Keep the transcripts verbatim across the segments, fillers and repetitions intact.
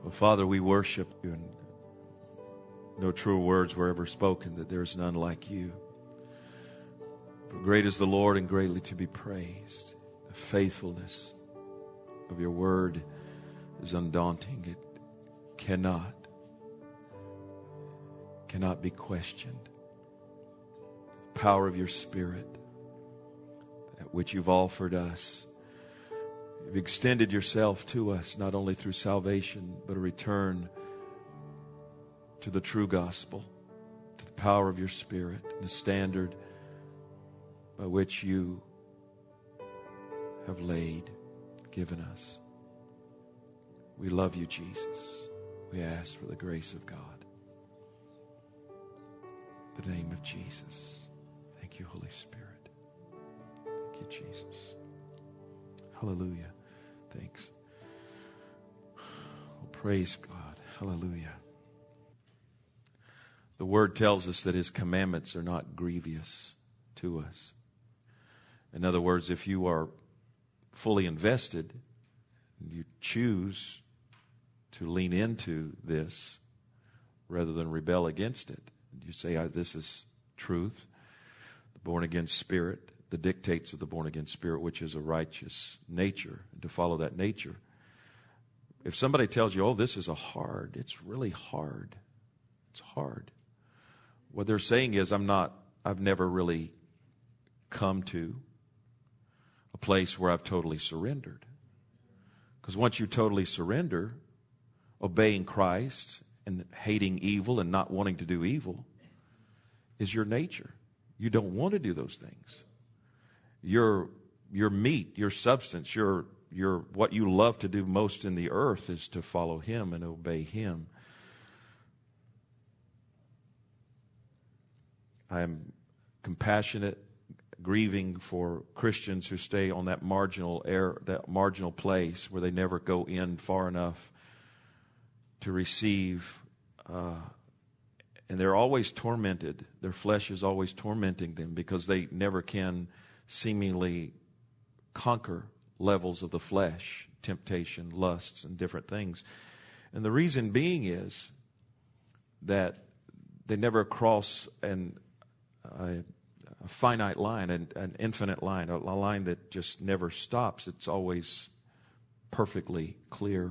Well, Father, we worship you, and no truer words were ever spoken that there is none like you. For great is the Lord and greatly to be praised. The faithfulness of your word is undaunting. It cannot, cannot be questioned. The power of your Spirit, that which you've offered us. You've extended yourself to us, not only through salvation, but a return to the true gospel, to the power of your Spirit, and the standard by which you have laid, given us. We love you, Jesus. We ask for the grace of God. In the name of Jesus. Thank you, Holy Spirit. Thank you, Jesus. Hallelujah. Thanks. Oh, praise God. Hallelujah. The Word tells us that His commandments are not grievous to us. In other words, if you are fully invested, and you choose to lean into this rather than rebel against it, you say, this is truth, the born-again spirit, the dictates of the born-again spirit, which is a righteous nature, and to follow that nature. If somebody tells you, oh, this is a hard, it's really hard. It's hard. What they're saying is, I'm not, I've never really come to a place where I've totally surrendered. Because once you totally surrender, obeying Christ and hating evil and not wanting to do evil is your nature. You don't want to do those things. Your your meat, your substance, your your what you love to do most in the earth is to follow Him and obey Him. I am compassionate, grieving for Christians who stay on that marginal air, that marginal place where they never go in far enough to receive, uh, and they're always tormented. Their flesh is always tormenting them because they never can seemingly conquer levels of the flesh, temptation, lusts, and different things. And the reason being is that they never cross an, a, a finite line, an, an infinite line, a, a line that just never stops. It's always perfectly clear.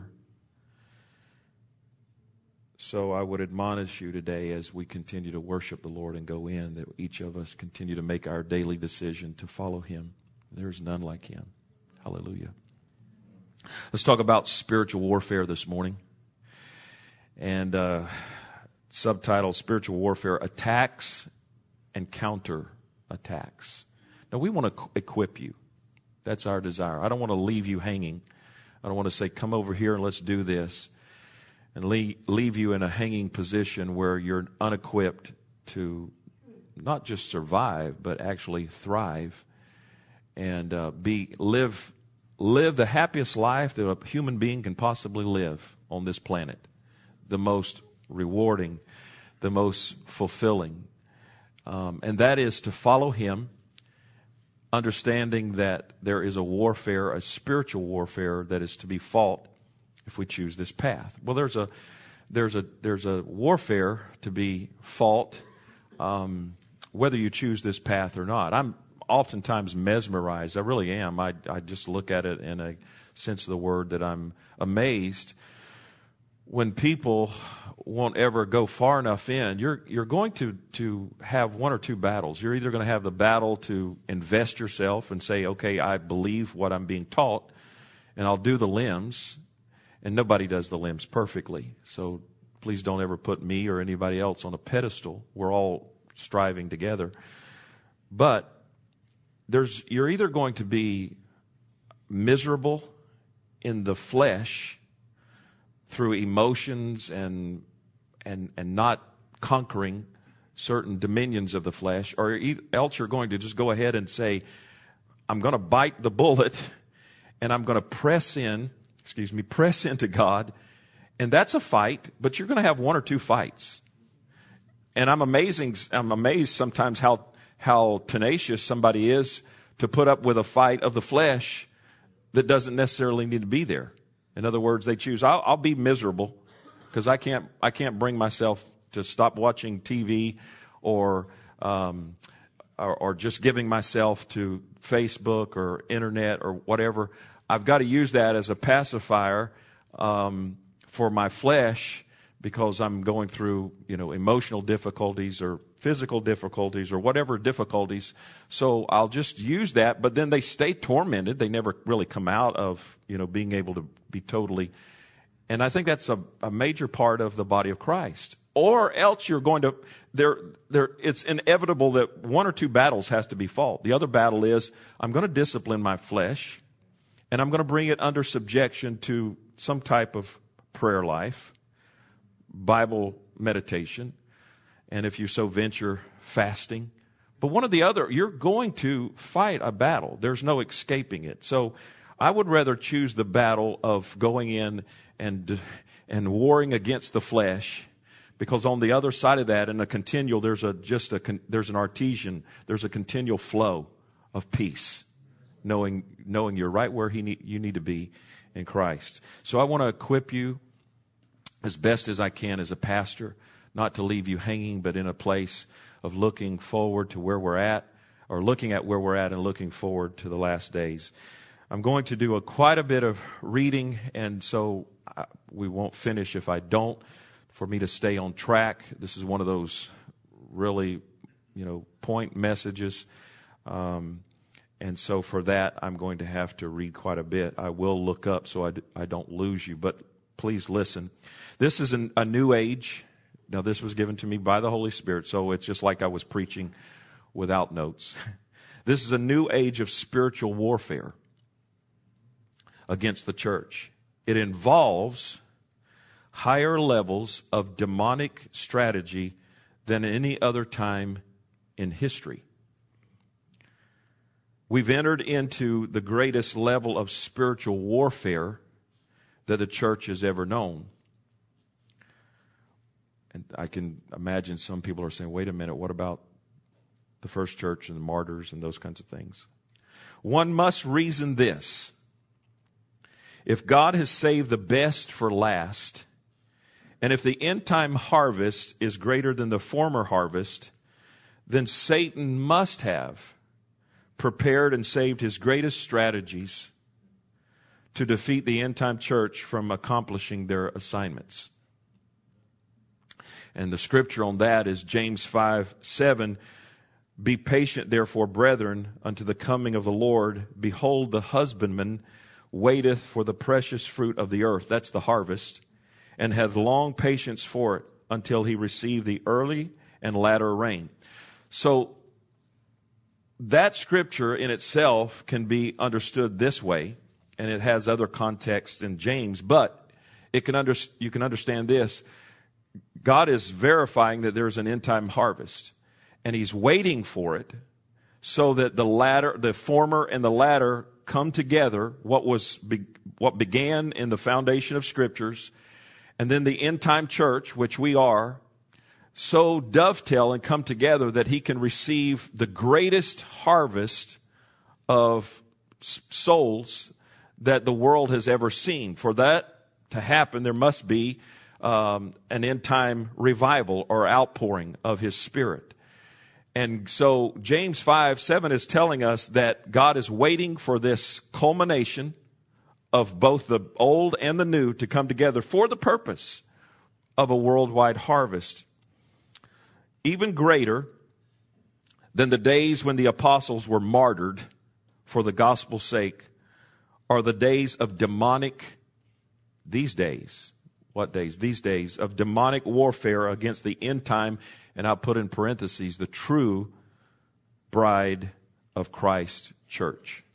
So I would admonish you today as we continue to worship the Lord and go in, that each of us continue to make our daily decision to follow Him. There's none like Him. Hallelujah. Let's talk about spiritual warfare this morning. And uh, subtitle, Spiritual Warfare, Attacks and Counter Attacks. Now, we want to equip you. That's our desire. I don't want to leave you hanging. I don't want to say, come over here and let's do this, and leave, leave you in a hanging position where you're unequipped to not just survive, but actually thrive and uh, be live live the happiest life that a human being can possibly live on this planet. The most rewarding, the most fulfilling. Um, and that is to follow Him, understanding that there is a warfare, a spiritual warfare that is to be fought if we choose this path. Well, there's a there's a there's a warfare to be fought, um, whether you choose this path or not. I'm oftentimes mesmerized. I really am. I I just look at it in a sense of the word that I'm amazed when people won't ever go far enough in. You're you're going to to have one or two battles. You're either going to have the battle to invest yourself and say, okay, I believe what I'm being taught, and I'll do the limbs. And nobody does the limbs perfectly. So please don't ever put me or anybody else on a pedestal. We're all striving together. But there's you're either going to be miserable in the flesh through emotions and and and not conquering certain dominions of the flesh, or else you're going to just go ahead and say, I'm going to bite the bullet and I'm going to press in excuse me, press into God. And that's a fight, but you're going to have one or two fights. And I'm amazing, I'm amazed sometimes how, how tenacious somebody is to put up with a fight of the flesh that doesn't necessarily need to be there. In other words, they choose, I'll, I'll be miserable because I can't, I can't bring myself to stop watching T V or, um, or, or just giving myself to Facebook or internet or whatever. I've got to use that as a pacifier, um, for my flesh, because I'm going through, you know, emotional difficulties or physical difficulties or whatever difficulties. So I'll just use that, but then they stay tormented. They never really come out of, you know, being able to be totally. And I think that's a, a major part of the body of Christ. Or else you're going to, there, there, it's inevitable that one or two battles has to be fought. The other battle is, I'm going to discipline my flesh, and I'm going to bring it under subjection to some type of prayer life, Bible meditation, and if you so venture, fasting. But one or the other, you're going to fight a battle. There's no escaping it. So I would rather choose the battle of going in and and warring against the flesh, because on the other side of that, in a continual, there's a just a there's an artesian, there's a continual flow of peace, knowing knowing you're right where he need, you need to be in Christ. So I want to equip you as best as I can as a pastor, not to leave you hanging, but in a place of looking forward to where we're at, or looking at where we're at and looking forward to the last days. I'm going to do a, quite a bit of reading, and so I, we won't finish if I don't, for me to stay on track. This is one of those really, you know, point messages. Um, and so for that, I'm going to have to read quite a bit. I will look up so I, d- I don't lose you, but please listen. This is an, a new age. Now, this was given to me by the Holy Spirit, so it's just like I was preaching without notes. This is a new age of spiritual warfare against the church. It involves higher levels of demonic strategy than any other time in history. We've entered into the greatest level of spiritual warfare that the church has ever known. And I can imagine some people are saying, wait a minute, what about the first church and the martyrs and those kinds of things? One must reason this. If God has saved the best for last, and if the end time harvest is greater than the former harvest, then Satan must have prepared and saved his greatest strategies to defeat the end time church from accomplishing their assignments. And the scripture on that is James five seven. Be patient, therefore, brethren, unto the coming of the Lord. Behold, the husbandman waiteth for the precious fruit of the earth. That's the harvest. And hath long patience for it until he receive the early and latter rain. So that scripture in itself can be understood this way, and it has other contexts in James, but it can under, you can understand this. God is verifying that there's an end time harvest, and he's waiting for it so that the latter, the former and the latter come together, what was be, what began in the foundation of scriptures, and then the end time church, which we are, so dovetail and come together that he can receive the greatest harvest of souls that the world has ever seen. For that to happen, there must be um, an end time revival or outpouring of his Spirit. And so James five seven is telling us that God is waiting for this culmination of both the old and the new to come together for the purpose of a worldwide harvest. Even greater than the days when the apostles were martyred for the gospel's sake are the days of demonic, these days, what days? These days of demonic warfare against the end time, and I'll put in parentheses, the true bride of Christ church.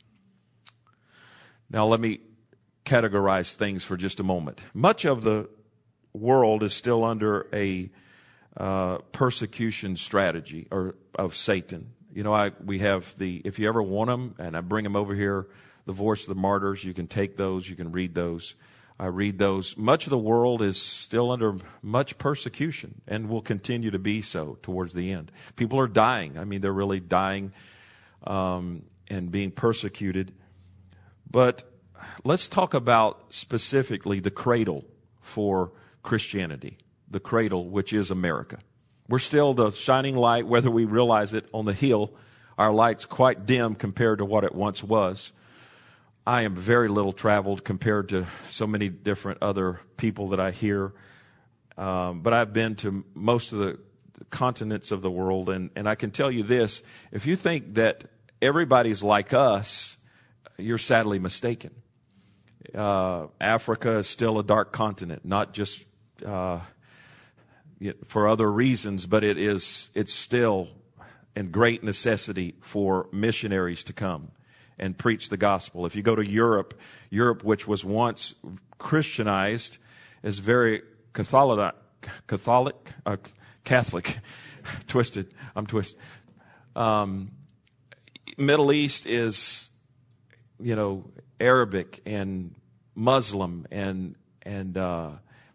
Now let me categorize things for just a moment. Much of the world is still under a uh, persecution strategy or of Satan. You know, I we have the, if you ever want them, and I bring them over here, the Voice of the Martyrs, you can take those, you can read those. I read those. Much of the world is still under much persecution and will continue to be so towards the end. People are dying. I mean, they're really dying um, and being persecuted. But let's talk about specifically the cradle for Christianity, the cradle, which is America. We're still the shining light, whether we realize it, on the hill. Our light's quite dim compared to what it once was. I am very little traveled compared to so many different other people that I hear. Um, but I've been to most of the continents of the world, and, and I can tell you this, if you think that everybody's like us, you're sadly mistaken. Uh, Africa is still a dark continent, not just uh, for other reasons, but it is it's still in great necessity for missionaries to come and preach the gospel. If you go to Europe, Europe, which was once Christianized, is very Catholic, Catholic, uh, Catholic, twisted. I'm twisted. Um, Middle East is, you know, Arabic and Muslim, and and uh,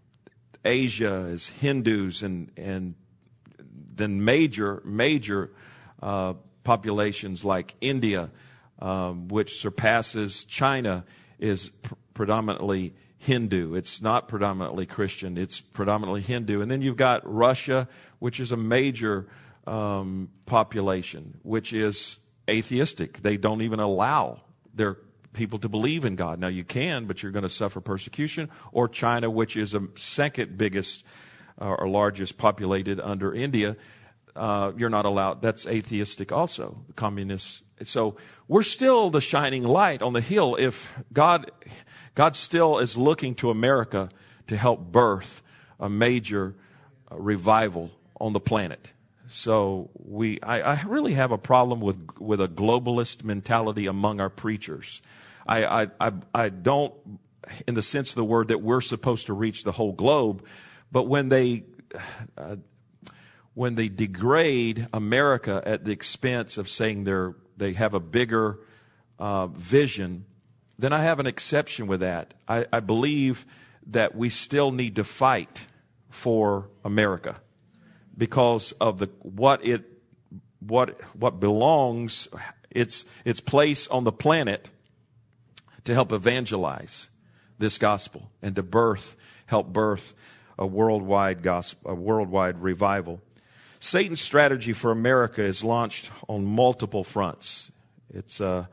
Asia is Hindus, and and then major major uh, populations like India, um, which surpasses China, is pr- predominantly Hindu. It's not predominantly Christian. It's predominantly Hindu. And then you've got Russia, which is a major um, population, which is atheistic. They don't even allow their people to believe in God. Now you can, but you're going to suffer persecution. Or China, which is a second biggest uh, or largest populated under India. Uh, you're not allowed. That's atheistic also, communists. So we're still the shining light on the hill. If God, God still is looking to America to help birth a major uh, revival on the planet. So we, I, I really have a problem with with a globalist mentality among our preachers. I, I, I, I don't, in the sense of the word, that we're supposed to reach the whole globe, but when they, uh, when they degrade America at the expense of saying they're they have a bigger uh, vision, then I have an exception with that. I, I believe that we still need to fight for America, because of the what it what what belongs its its place on the planet to help evangelize this gospel and to birth help birth a worldwide gospel, a worldwide revival. Satan's strategy for America is launched on multiple fronts. It's uh,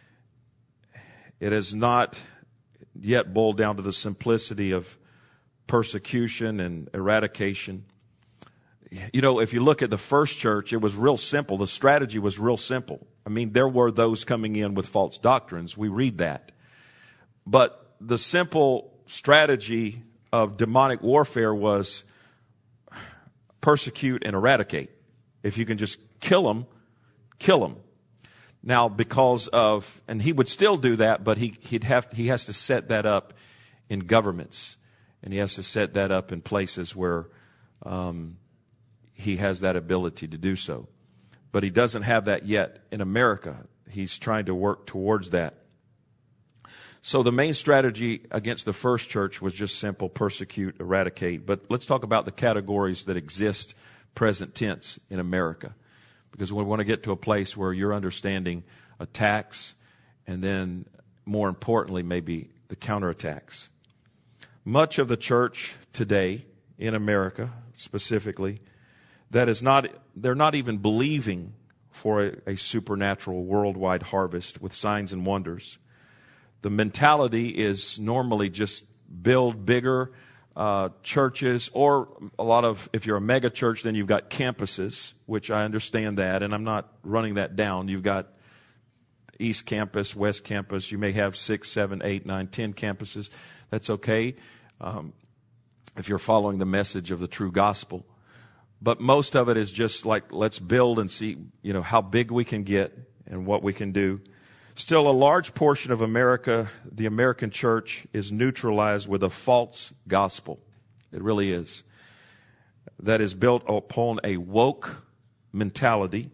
it has not yet boiled down to the simplicity of persecution and eradication. You know, if you look at the first church, it was real simple. The strategy was real simple. I mean, there were those coming in with false doctrines. We read that. But the simple strategy of demonic warfare was persecute and eradicate. If you can just kill them, kill them. Now, because of, and he would still do that, but he, he'd have, he has to set that up in governments, and he has to set that up in places where um, he has that ability to do so. But he doesn't have that yet in America. He's trying to work towards that. So the main strategy against the first church was just simple: persecute, eradicate. But let's talk about the categories that exist present tense in America, because we want to get to a place where you're understanding attacks and then, more importantly, maybe the counterattacks. Much of the church today in America specifically, that is not, they're not even believing for a, a supernatural worldwide harvest with signs and wonders. The mentality is normally just build bigger uh, churches, or a lot of, if you're a mega church, then you've got campuses, which I understand that, and I'm not running that down. You've got East Campus, West Campus. You may have six, seven, eight, nine, ten campuses. That's okay um, if you're following the message of the true gospel. But most of it is just like, let's build and see, you know, how big we can get and what we can do. Still, a large portion of America, the American church, is neutralized with a false gospel. It really is. That is built upon a woke mentality,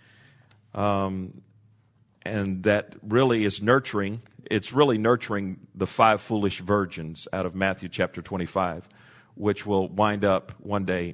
um, and that really is nurturing. It's really nurturing the five foolish virgins out of Matthew chapter twenty-five, which will wind up one day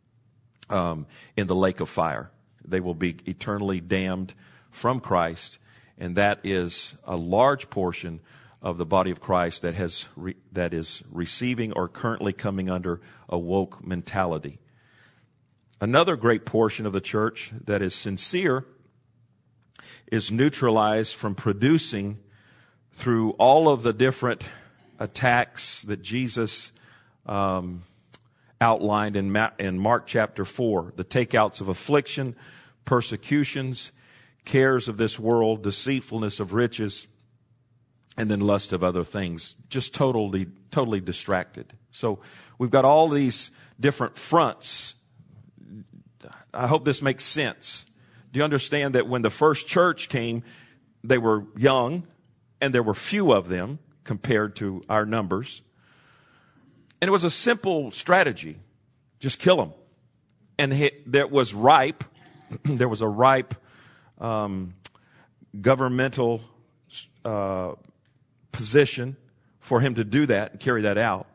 um, in the lake of fire. They will be eternally damned from Christ. And that is a large portion of the body of Christ that has re, that is receiving or currently coming under a woke mentality. Another great portion of the church that is sincere is neutralized from producing through all of the different attacks that Jesus um, outlined in, Ma- in Mark chapter four. The takeouts of affliction, persecutions, cares of this world, deceitfulness of riches, and then lust of other things. Just totally, totally distracted. So we've got all these different fronts. I hope this makes sense. Do you understand that when the first church came, they were young, and there were few of them compared to our numbers. And it was a simple strategy. Just kill them. And that was ripe. There was a ripe um, governmental uh, position for him to do that and carry that out.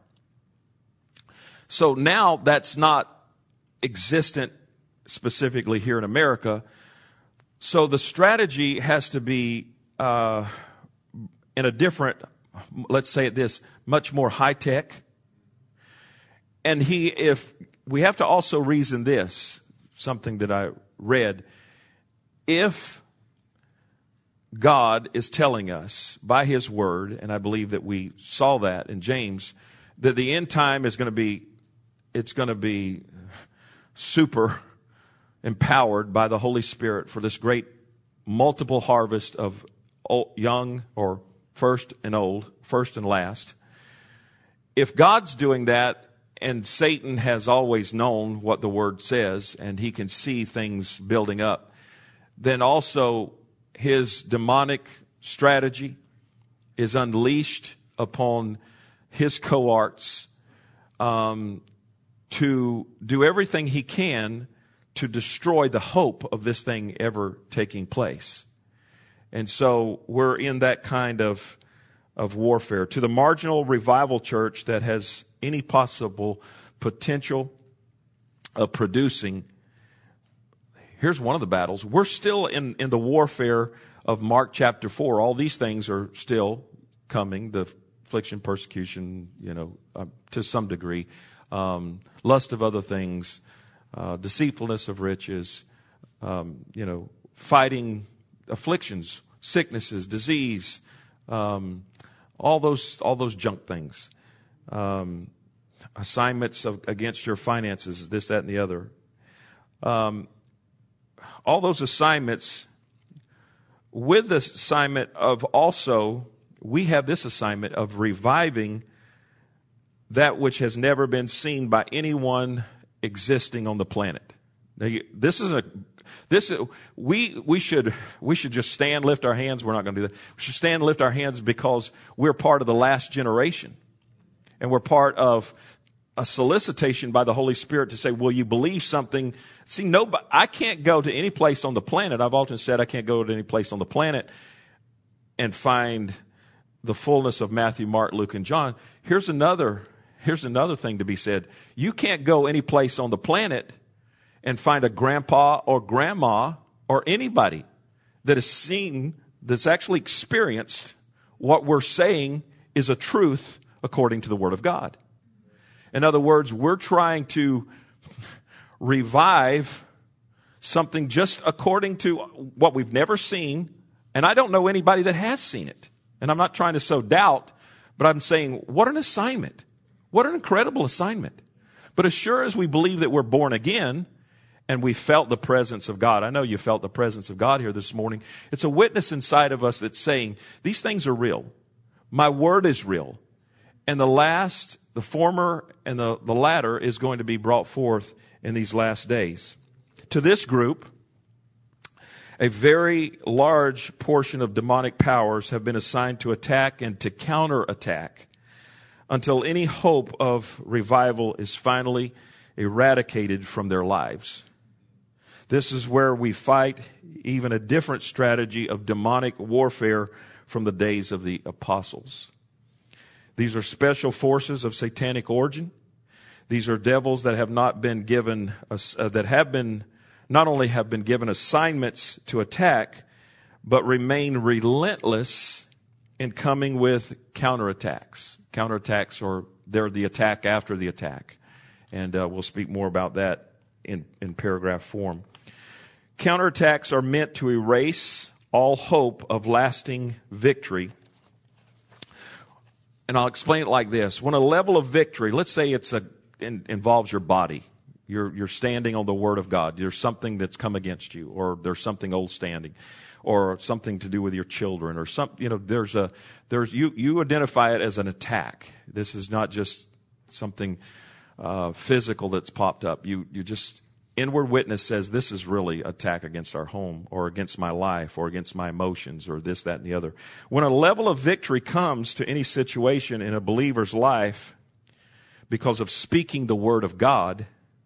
So now that's not existent specifically here in America. So the strategy has to be uh, in a different, let's say it this, much more high tech. And he, if we have to also reason this, something that I read, if God is telling us by his word, and I believe that we saw that in James, that the end time is going to be, it's going to be super empowered by the Holy Spirit for this great multiple harvest of old, young or first and old, first and last. If God's doing that, and Satan has always known what the word says, and he can see things building up, then also his demonic strategy is unleashed upon his cohorts um, to do everything he can to destroy the hope of this thing ever taking place. And so we're in that kind of of warfare. To the marginal revival church that has any possible potential of producing, here's one of the battles. We're still in, in the warfare of Mark chapter four. All these things are still coming. The affliction, persecution, you know, uh, to some degree. Um, lust of other things. Uh, deceitfulness of riches. Um, you know, fighting afflictions, sicknesses, disease. Um, all those, all those junk things. Um, assignments of, against your finances, this, that, and the other. Um, all those assignments, with the assignment of also, we have this assignment of reviving that which has never been seen by anyone existing on the planet. Now, you, this is a, this, we, we should, we should just stand, lift our hands. We're not going to do that. We should stand, lift our hands because we're part of the last generation. And we're part of a solicitation by the Holy Spirit to say, will you believe something? See, nobody, I can't go to any place on the planet. I've often said I can't go to any place on the planet and find the fullness of Matthew, Mark, Luke, and John. Here's another, here's another thing to be said. You can't go any place on the planet and find a grandpa or grandma or anybody that has seen, that's actually experienced what we're saying is a truth according to the Word of God. In other words, we're trying to revive something just according to what we've never seen, and I don't know anybody that has seen it. And I'm not trying to sow doubt, but I'm saying, what an assignment. What an incredible assignment. But as sure as we believe that we're born again, and we felt the presence of God. I know you felt the presence of God here this morning. It's a witness inside of us that's saying, these things are real. My word is real. And the last, the former and the, the latter is going to be brought forth in these last days. To this group, a very large portion of demonic powers have been assigned to attack and to counterattack until any hope of revival is finally eradicated from their lives. This is where we fight even a different strategy of demonic warfare from the days of the apostles. These are special forces of satanic origin. These are devils that have not been given, uh, that have been, not only have been given assignments to attack, but remain relentless in coming with counterattacks. Counterattacks, or they're the attack after the attack. And uh, we'll speak more about that in, in paragraph form. Counterattacks are meant to erase all hope of lasting victory. And I'll explain it like this. When a level of victory, let's say it's a in, involves your body. You're, you're standing on the Word of God. There's something that's come against you, or there's something old standing, or something to do with your children, or some, you know, there's a, there's, you, you identify it as an attack. This is not just something, uh, physical that's popped up. You, you just, inward witness says this is really attack against our home, or against my life, or against my emotions, or this, that, and the other. When a level of victory comes to any situation in a believer's life because of speaking the Word of God,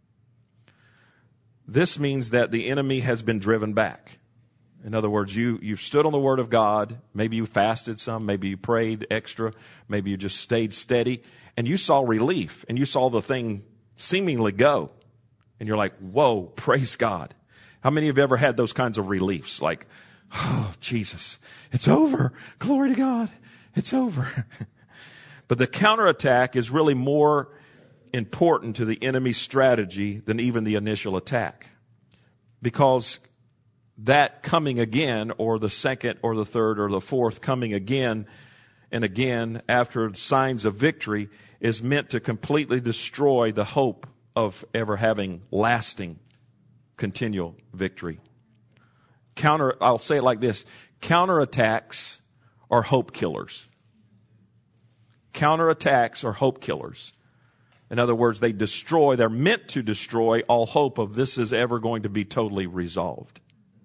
this means that the enemy has been driven back. In other words, you, you've stood on the Word of God. Maybe you fasted some. Maybe you prayed extra. Maybe you just stayed steady. And you saw relief. And you saw the thing seemingly go. And you're like, whoa, praise God. How many of you ever had those kinds of reliefs? Like, oh, Jesus, it's over. Glory to God. It's over. But the counterattack is really more important to the enemy's strategy than even the initial attack. Because that coming again, or the second or the third or the fourth coming again and again after signs of victory, is meant to completely destroy the hope of ever having lasting, continual victory. Counter, I'll say it like this. Counterattacks are hope killers. Counterattacks are hope killers. In other words, they destroy, they're meant to destroy all hope of this is ever going to be totally resolved.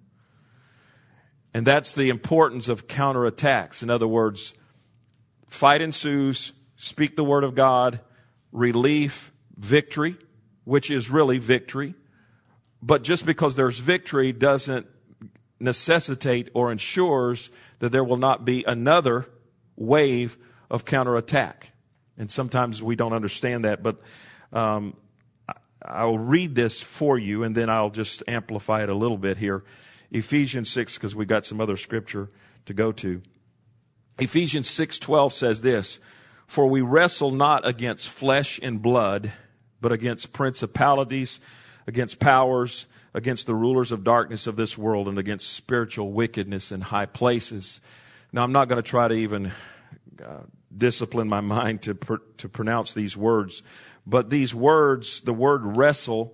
And that's the importance of counterattacks. In other words, fight ensues, speak the Word of God, relief, victory, which is really victory. But just because there's victory doesn't necessitate or ensures that there will not be another wave of counterattack. And sometimes we don't understand that, but um, I'll read this for you, and then I'll just amplify it a little bit here. Ephesians six, because we got some other scripture to go to. Ephesians six twelve says this, "For we wrestle not against flesh and blood, but against principalities, against powers, against the rulers of darkness of this world, and against spiritual wickedness in high places." Now, I'm not going to try to even uh, discipline my mind to pr- to pronounce these words, but these words, the word wrestle,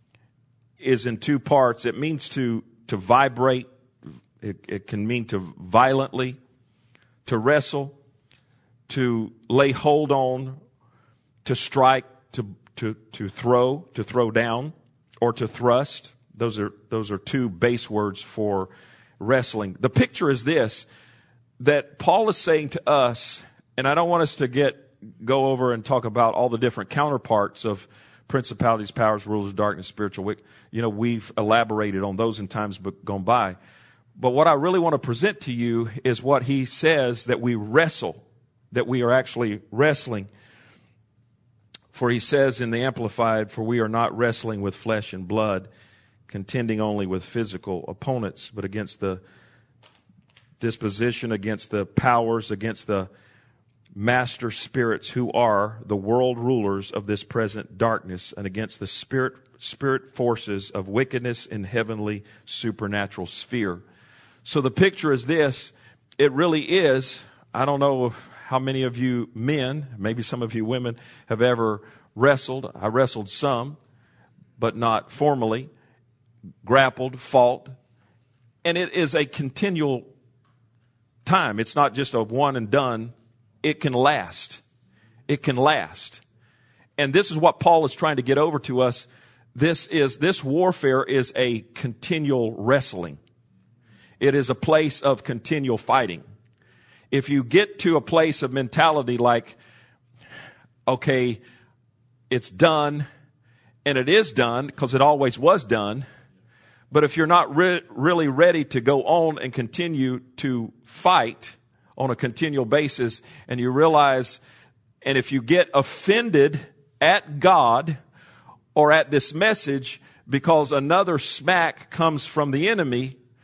is in two parts. It means to to vibrate. It, it can mean to violently, to wrestle, to lay hold on, to strike, to to to throw, to throw down, or to thrust. Those are those are two base words for wrestling. The picture is this, that Paul is saying to us, and I don't want us to get go over and talk about all the different counterparts of principalities, powers, rulers of darkness, spiritual wick. You know, we've elaborated on those in times gone by. But what I really want to present to you is what he says, that we wrestle, that we are actually wrestling. For he says in the Amplified, "For we are not wrestling with flesh and blood, contending only with physical opponents, but against the disposition, against the powers, against the master spirits who are the world rulers of this present darkness, and against the spirit spirit forces of wickedness in heavenly supernatural sphere." So the picture is this. It really is, I don't know how many of you men, maybe some of you women, have ever wrestled. I wrestled some, but not formally. Grappled, fought. And it is a continual time. It's not just a one and done. It can last. It can last. And this is what Paul is trying to get over to us. This is, this warfare is a continual wrestling. It is a place of continual fighting. If you get to a place of mentality like, okay, it's done, and it is done because it always was done. But if you're not re- really ready to go on and continue to fight on a continual basis, and you realize, and if you get offended at God or at this message because another smack comes from the enemy,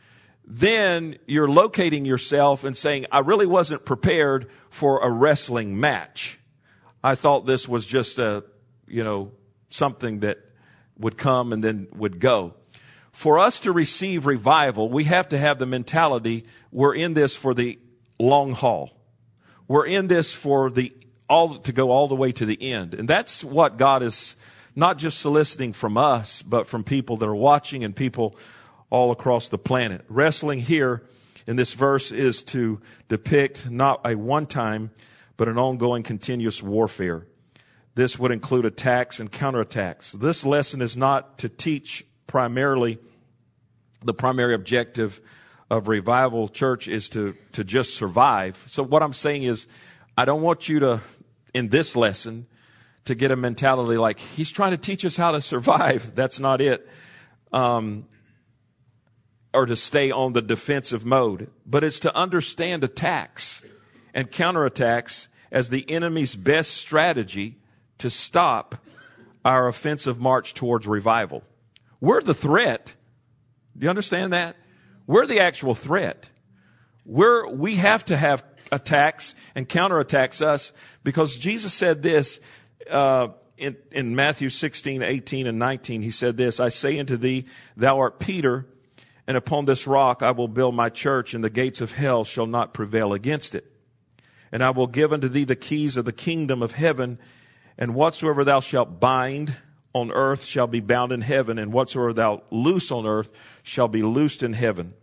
then you're locating yourself and saying, I really wasn't prepared for a wrestling match. I thought this was just a, you know, something that would come and then would go. For us to receive revival, we have to have the mentality, we're in this for the long haul. We're in this for the all to go all the way to the end. And that's what God is not just soliciting from us, but from people that are watching and people all across the planet. Wrestling here in this verse is to depict not a one-time, but an ongoing continuous warfare. This would include attacks and counterattacks. This lesson is not to teach primarily, the primary objective of Revival Church is to, to just survive. So what I'm saying is, I don't want you to, in this lesson, to get a mentality like, he's trying to teach us how to survive. That's not it. Um, or to stay on the defensive mode. But it's to understand attacks and counterattacks as the enemy's best strategy to stop our offensive march towards revival. We're the threat. Do you understand that? We're the actual threat. We're, we have to have attacks and counterattacks us, because Jesus said this uh, in, in Matthew sixteen, eighteen, and nineteen. He said this, I say unto thee, thou art Peter, and upon this rock I will build my church, and the gates of hell shall not prevail against it. And I will give unto thee the keys of the kingdom of heaven, and whatsoever thou shalt bind on earth shall be bound in heaven, and whatsoever thou loose on earth shall be loosed in heaven.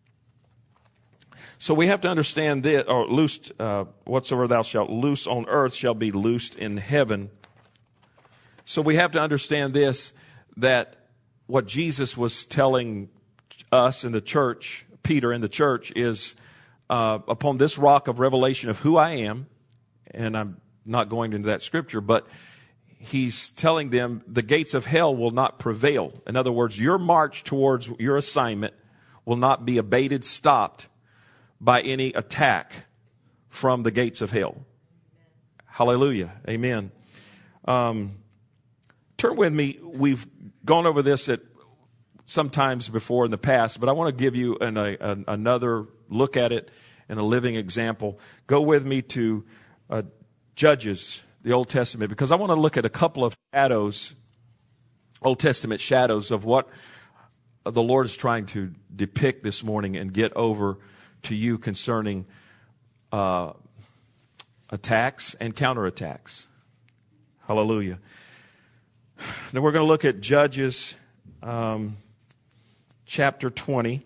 So we have to understand this, or loosed, uh, whatsoever thou shalt loose on earth shall be loosed in heaven. So we have to understand this, that what Jesus was telling us in the church, Peter in the church, is uh, upon this rock of revelation of who I am, and I'm not going into that scripture, but he's telling them the gates of hell will not prevail. In other words, your march towards your assignment will not be abated, stopped by any attack from the gates of hell. Hallelujah. Amen. Um, turn with me. We've gone over this at sometimes before in the past, but I want to give you an, a, an, another look at it and a living example. Go with me to uh, Judges, the Old Testament, because I want to look at a couple of shadows, Old Testament shadows of what the Lord is trying to depict this morning and get over to you concerning uh, attacks and counterattacks. Hallelujah. Now we're going to look at Judges um, chapter twenty.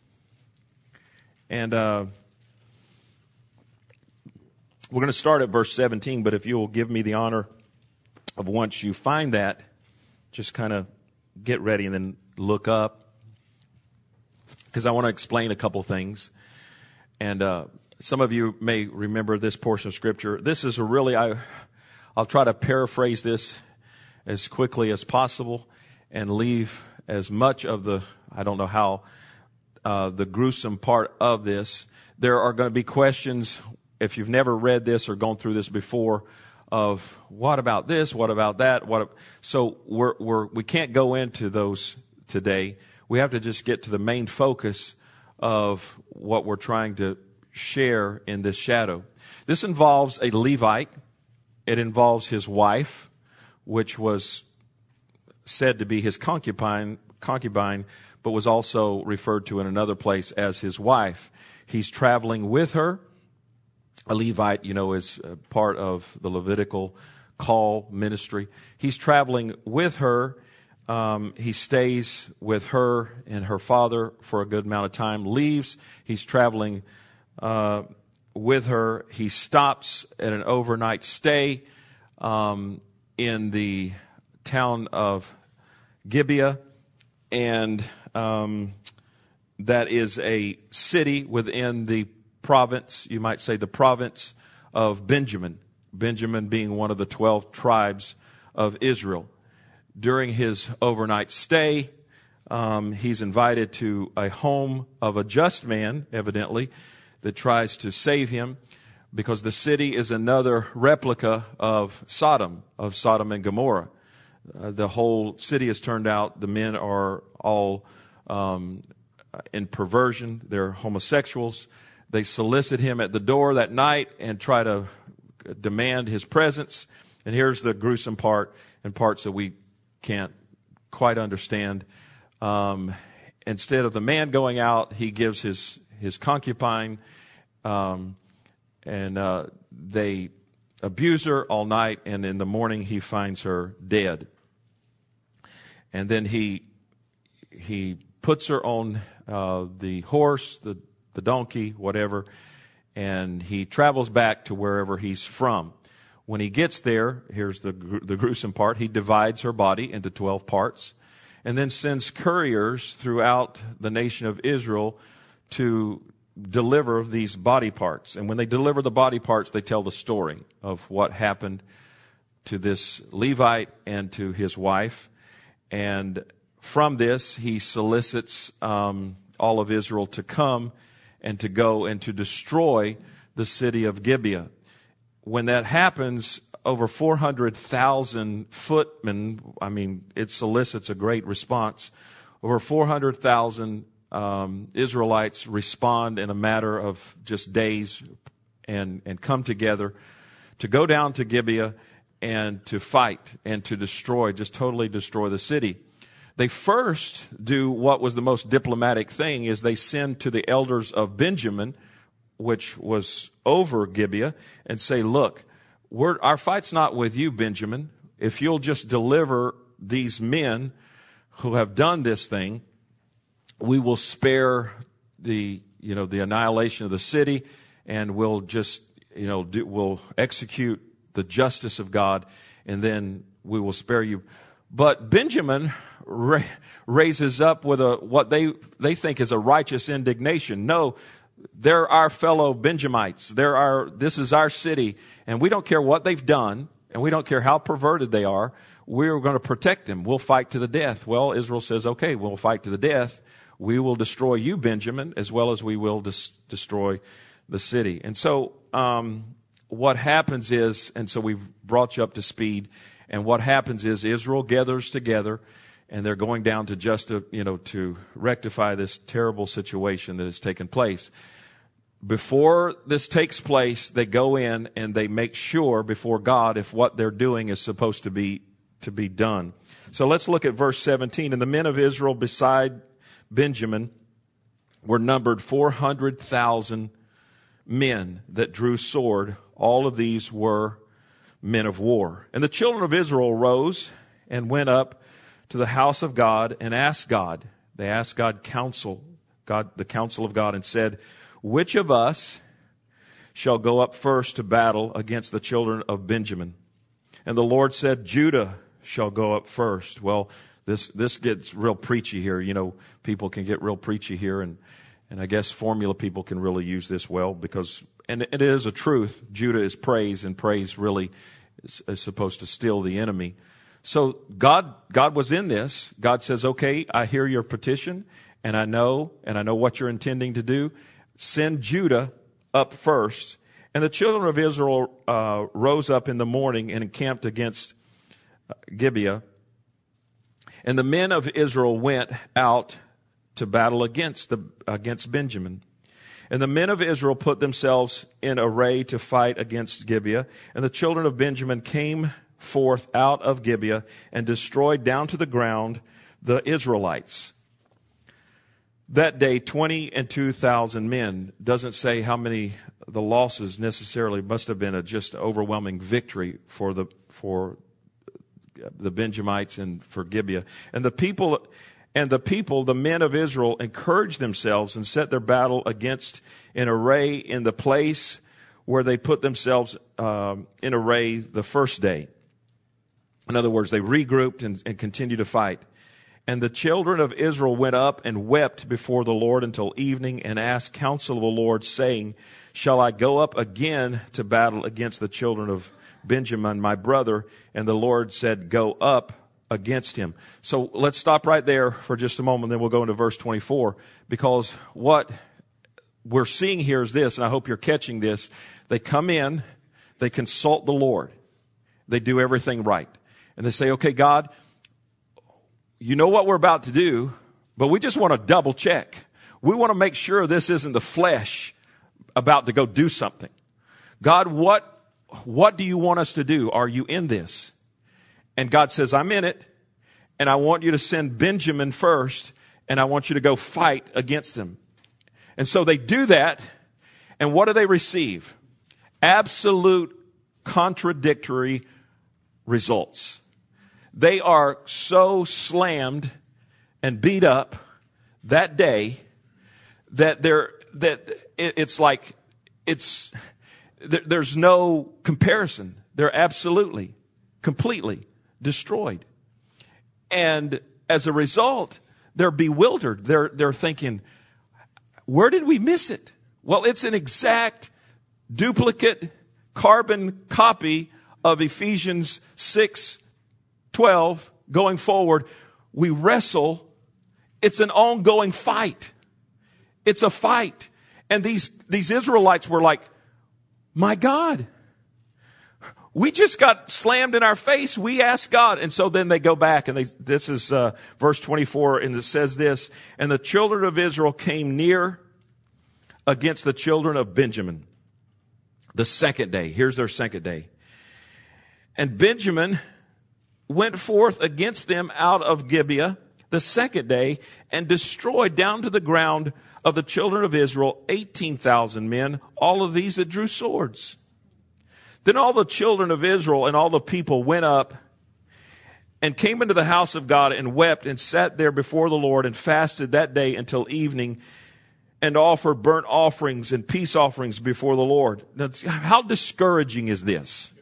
And uh, we're going to start at verse seventeen, but if you will give me the honor of, once you find that, just kind of get ready and then look up, because I want to explain a couple things. And uh, some of you may remember this portion of Scripture. This is a really, I, I'll try to paraphrase this as quickly as possible and leave as much of the, I don't know how, uh, the gruesome part of this. There are going to be questions, if you've never read this or gone through this before, of what about this, what about that, what? So we're, we're, we can't go into those today. We have to just get to the main focus of what we're trying to share in this shadow. This involves a Levite. It involves his wife, which was said to be his concubine, concubine, but was also referred to in another place as his wife. He's traveling with her. A Levite, you know, is part of the Levitical call ministry. He's traveling with her. Um, he stays with her and her father for a good amount of time, leaves. He's traveling uh, with her. He stops at an overnight stay um, in the town of Gibeah, and um, that is a city within the province, you might say the province of Benjamin, Benjamin being one of the twelve tribes of Israel. During his overnight stay, um, he's invited to a home of a just man, evidently, that tries to save him, because the city is another replica of Sodom, of Sodom and Gomorrah. Uh, the whole city has turned out, the men are all um, in perversion. They're homosexuals. They solicit him at the door that night and try to demand his presence. And here's the gruesome part, and parts that we can't quite understand. Um, instead of the man going out, he gives his, his concubine, um, and uh, they abuse her all night, and in the morning he finds her dead. And then he he puts her on uh, the horse, the, the donkey, whatever, and he travels back to wherever he's from. When he gets there, here's the the gruesome part, he divides her body into twelve parts and then sends couriers throughout the nation of Israel to deliver these body parts. And when they deliver the body parts, they tell the story of what happened to this Levite and to his wife. And from this, he solicits um, all of Israel to come and to go and to destroy the city of Gibeah. When that happens, over four hundred thousand footmen, I mean, it solicits a great response. Over four hundred thousand um, Israelites respond in a matter of just days and, and come together to go down to Gibeah and to fight and to destroy, just totally destroy the city. They first do what was the most diplomatic thing, is they send to the elders of Benjamin, which was over Gibeah, and say, look, we're, our fight's not with you, Benjamin. If you'll just deliver these men who have done this thing, we will spare the, you know, the annihilation of the city, and we'll just, you know, do, we'll execute the justice of God, and then we will spare you. But Benjamin ra- raises up with a what they they think is a righteous indignation. No, they're our fellow Benjamites. They're our. This is our city, and we don't care what they've done, and we don't care how perverted they are. We're going to protect them. We'll fight to the death. Well, Israel says, okay, we'll fight to the death. We will destroy you, Benjamin, as well as we will dis- destroy the city. And so um, what happens is, and so we've brought you up to speed. And what happens is Israel gathers together, and they're going down to just to, you know, to rectify this terrible situation that has taken place. Before this takes place, they go in and they make sure before God if what they're doing is supposed to be to be done. So let's look at verse seventeen. And the men of Israel beside Benjamin were numbered four hundred thousand men that drew sword. All of these were men of war. And the children of Israel rose and went up to the house of God and asked God. They asked God counsel, God, the counsel of God, and said, which of us shall go up first to battle against the children of Benjamin? And the Lord said, Judah shall go up first. Well, this, this gets real preachy here. You know, people can get real preachy here, and, and I guess formula people can really use this well because, and it is a truth. Judah is praise, and praise really is, is supposed to still the enemy. So God, God was in this. God says, okay, I hear your petition, and I know, and I know what you're intending to do. Send Judah up first. And the children of Israel uh, rose up in the morning and encamped against Gibeah. And the men of Israel went out to battle against the against Benjamin. And the men of Israel put themselves in array to fight against Gibeah. And the children of Benjamin came forth out of Gibeah and destroyed down to the ground the Israelites. That day, twenty and two thousand men. Doesn't say how many the losses necessarily. Must have been a just overwhelming victory for the for the Benjamites and for Gibeah. And the people, and the people, the men of Israel, encouraged themselves and set their battle against an array in the place where they put themselves um, in array the first day. In other words, they regrouped and, and continued to fight. And the children of Israel went up and wept before the Lord until evening and asked counsel of the Lord, saying, shall I go up again to battle against the children of Benjamin, my brother? And the Lord said, go up against him. So let's stop right there for just a moment, then we'll go into verse twenty-four, because what we're seeing here is this, and I hope you're catching this. They come in, they consult the Lord, they do everything right, and they say, okay, God, you know what we're about to do, but we just want to double check. We want to make sure this isn't the flesh about to go do something. God, what, what do you want us to do? Are you in this? And God says, I'm in it. And I want you to send Benjamin first. And I want you to go fight against them. And so they do that. And what do they receive? Absolute contradictory results. They are so slammed and beat up that day that they're, that it, it's like, it's, there, there's no comparison. They're absolutely, completely destroyed. And as a result, they're bewildered. They're, they're thinking, where did we miss it? Well, it's an exact duplicate carbon copy of Ephesians six twelve going forward. We wrestle. It's an ongoing fight. It's a fight. And these, these Israelites were like, my God, we just got slammed in our face. We asked God. And so then they go back and they, this is uh, verse twenty-four, and it says this, and the children of Israel came near against the children of Benjamin the second day. Here's their second day. And Benjamin went forth against them out of Gibeah the second day and destroyed down to the ground of the children of Israel eighteen thousand men, all of these that drew swords. Then all the children of Israel and all the people went up and came into the house of God and wept and sat there before the Lord and fasted that day until evening and offered burnt offerings and peace offerings before the Lord. Now, how discouraging is this?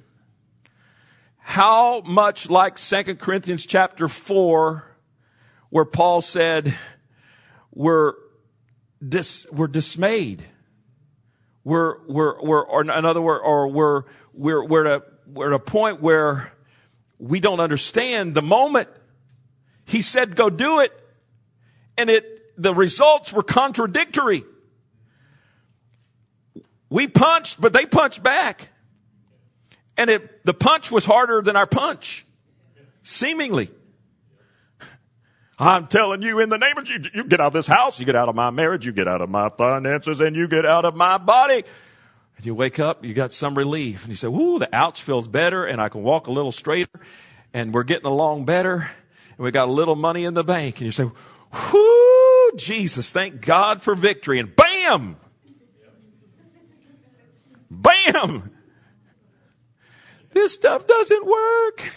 How much like Second Corinthians chapter four, where Paul said, we're, dis, we're dismayed. We're, we're, we're, or in other words, or we're, we're, we're at a, we're at a point where we don't understand the moment he said, go do it. And it, the results were contradictory. We punched, but they punched back. And it, the punch was harder than our punch. Seemingly. I'm telling you, in the name of Jesus, you get out of this house, you get out of my marriage, you get out of my finances, and you get out of my body. And you wake up, you got some relief. And you say, whoo, the ouch feels better, and I can walk a little straighter, and we're getting along better, and we got a little money in the bank. And you say, whoo, Jesus, thank God for victory. And bam! Bam! This stuff doesn't work.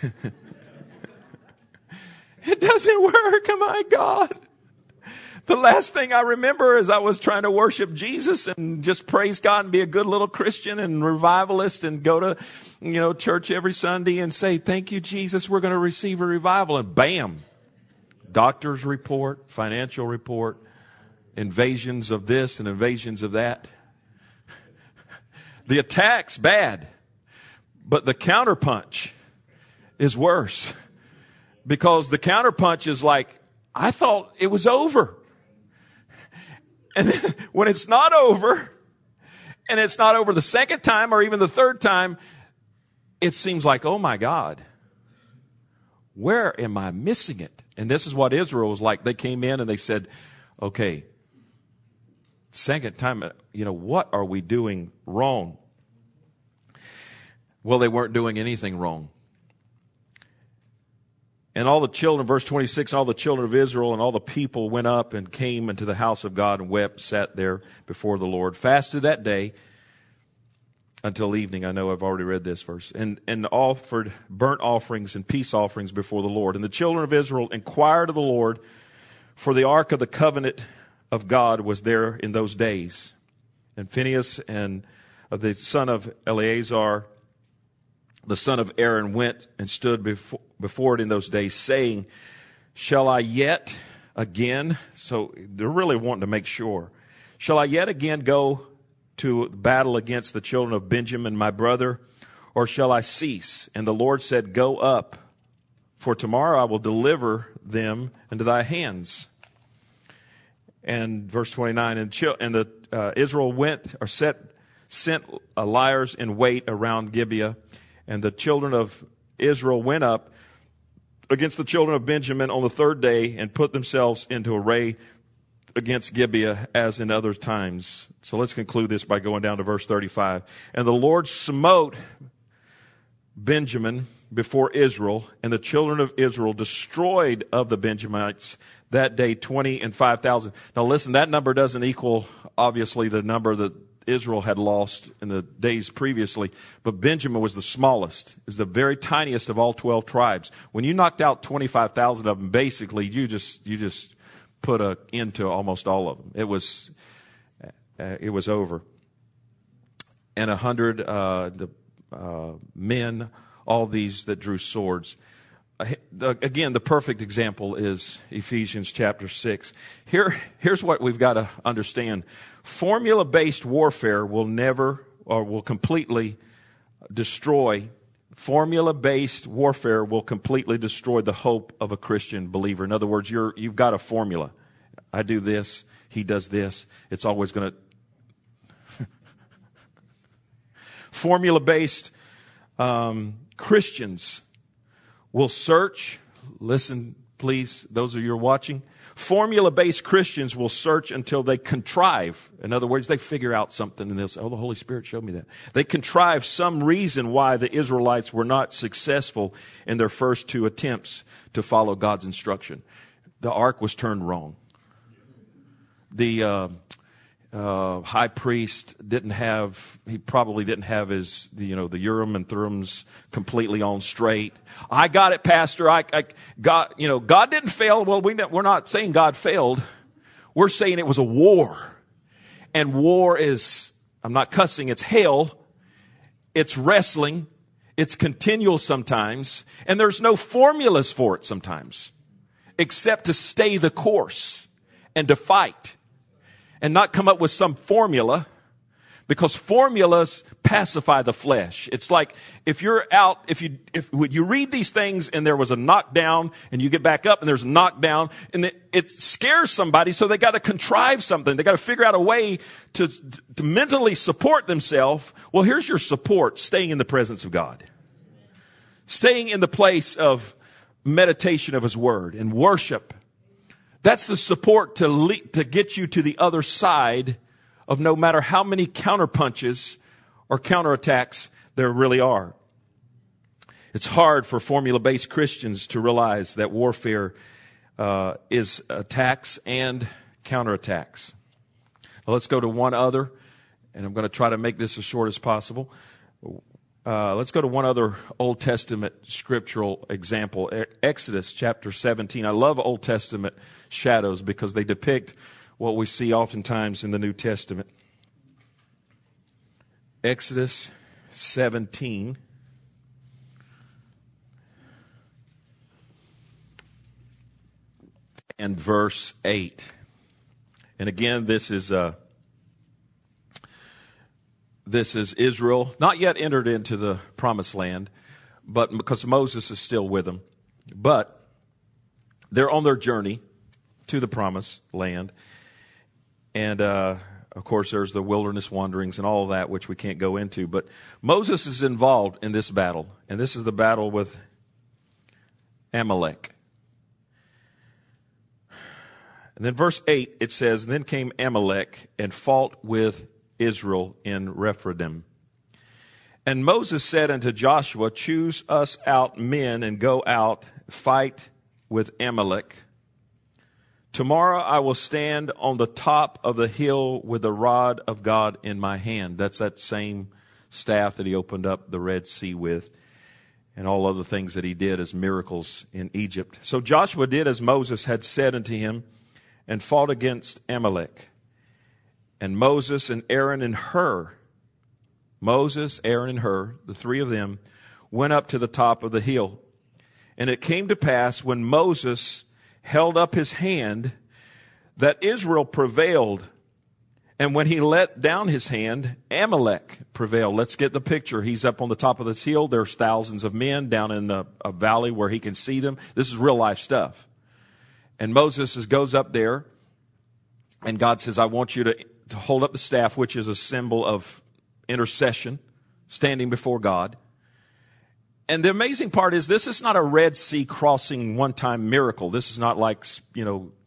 It doesn't work. Oh my God. The last thing I remember is I was trying to worship Jesus and just praise God and be a good little Christian and revivalist and go to, you know, church every Sunday and say, thank you, Jesus, we're going to receive a revival. And bam, doctor's report, financial report, invasions of this and invasions of that. The attack's bad, but the counterpunch is worse. Because the counterpunch is like, I thought it was over. And then when it's not over, and it's not over the second time or even the third time, it seems like, oh my God, where am I missing it? And this is what Israel was like. They came in and they said, okay, second time, you know, what are we doing wrong? Well, they weren't doing anything wrong. And all the children, verse twenty-six, all the children of Israel and all the people went up and came into the house of God and wept, sat there before the Lord, fasted that day until evening. I know I've already read this verse. And, and offered burnt offerings and peace offerings before the Lord. And the children of Israel inquired of the Lord, for the ark of the covenant of God was there in those days. And Phinehas and uh, the son of Eleazar, the son of Aaron, went and stood before, before it in those days, saying, shall I yet again, so they're really wanting to make sure, shall I yet again go to battle against the children of Benjamin, my brother, or shall I cease? And the Lord said, go up, for tomorrow I will deliver them into thy hands. And verse twenty-nine, and, chil- and the uh, Israel went, or set, sent uh, liers in wait around Gibeah. And the children of Israel went up against the children of Benjamin on the third day and put themselves into array against Gibeah as in other times. So let's conclude this by going down to verse thirty-five. And the Lord smote Benjamin before Israel, and the children of Israel destroyed of the Benjamites that day twenty and five thousand. Now listen, that number doesn't equal, obviously, the number that Israel had lost in the days previously, but Benjamin was the smallest, is the very tiniest of all twelve tribes. When you knocked out twenty-five thousand of them, basically you just you just put an end to almost all of them. It was uh, it was over. And a hundred uh, the uh, men, all these that drew swords. Again, the perfect example is Ephesians chapter six. Here, here's what we've got to understand. Formula-based warfare will never or will completely destroy, formula-based warfare will completely destroy the hope of a Christian believer. In other words, you're, you've got a formula. I do this, he does this. It's always going to... Formula-based um, Christians will search, listen please, those of you who are watching, formula-based Christians will search until they contrive. In other words, they figure out something and they'll say, oh, the Holy Spirit showed me that. They contrive some reason why the Israelites were not successful in their first two attempts to follow God's instruction. The ark was turned wrong. The uh, uh, high priest didn't have, he probably didn't have his, you know, the Urim and Thummim completely on straight. I got it, Pastor. I, I, God, you know, God didn't fail. Well, we, we're not saying God failed. We're saying it was a war. And war is, I'm not cussing, it's hell. It's wrestling. It's continual sometimes. And there's no formulas for it sometimes, except to stay the course and to fight. And not come up with some formula, because formulas pacify the flesh. It's like if you're out, if you if you read these things and there was a knockdown and you get back up and there's a knockdown and it, it scares somebody, so they got to contrive something. They got to figure out a way to, to mentally support themselves. Well, here's your support: staying in the presence of God, staying in the place of meditation of His Word and worship. That's the support to lead, to get you to the other side of no matter how many counterpunches or counterattacks there really are. It's hard for formula-based Christians to realize that warfare uh, is attacks and counterattacks. Now let's go to one other, and I'm going to try to make this as short as possible. Uh, let's go to one other Old Testament scriptural example, Exodus chapter seventeen. I love Old Testament shadows because they depict what we see oftentimes in the New Testament. Exodus seventeen. And verse eight. And again, this is uh, this is Israel, not yet entered into the promised land, but because Moses is still with them. But they're on their journey to the promised land. And, uh, of course, there's the wilderness wanderings and all of that, which we can't go into. But Moses is involved in this battle. And this is the battle with Amalek. And then verse eight, it says, then came Amalek and fought with Israel in Rephidim. And Moses said unto Joshua, choose us out men and go out, fight with Amalek. Tomorrow I will stand on the top of the hill with the rod of God in my hand. That's that same staff that he opened up the Red Sea with, and all other things that he did as miracles in Egypt. So Joshua did as Moses had said unto him, and fought against Amalek. And Moses and Aaron and Hur, Moses, Aaron, and Hur, the three of them, went up to the top of the hill. And it came to pass when Moses held up his hand that Israel prevailed. And when he let down his hand, Amalek prevailed. Let's get the picture. He's up on the top of this hill. There's thousands of men down in a, a valley where he can see them. This is real life stuff. And Moses is, goes up there, and God says, I want you to, to hold up the staff, which is a symbol of intercession, standing before God. And the amazing part is this is not a Red Sea crossing one-time miracle. This is not like, you know,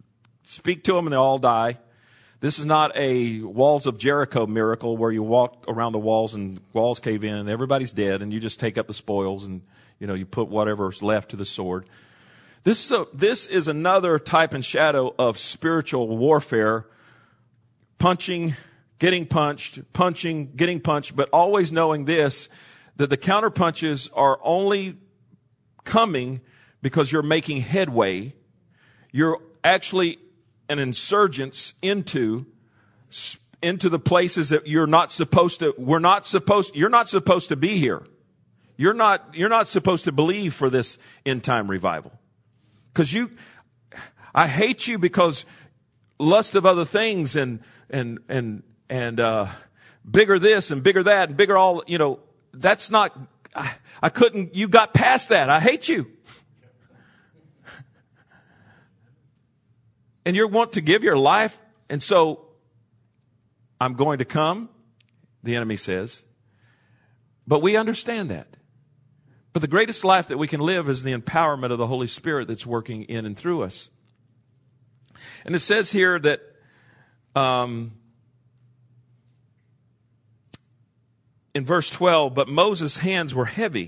speak to them and they'll all die. This is not a walls of Jericho miracle where you walk around the walls and walls cave in and everybody's dead and you just take up the spoils and, you know, you put whatever's left to the sword. This is, a, this is another type and shadow of spiritual warfare, punching, getting punched, punching, getting punched, but always knowing this, that the counter punches are only coming because you're making headway. You're actually an insurgence into, into the places that you're not supposed to, we're not supposed, you're not supposed to be here. You're not, you're not supposed to believe for this end time revival. Cause you, I hate you because lust of other things and, and, and, and, uh, bigger this and bigger that and bigger all, you know, that's not, I, I couldn't, you got past that. I hate you. And you want to give your life. And so I'm going to come, the enemy says. But we understand that. But the greatest life that we can live is the empowerment of the Holy Spirit that's working in and through us. And it says here that um, in verse twelve, but Moses' hands were heavy.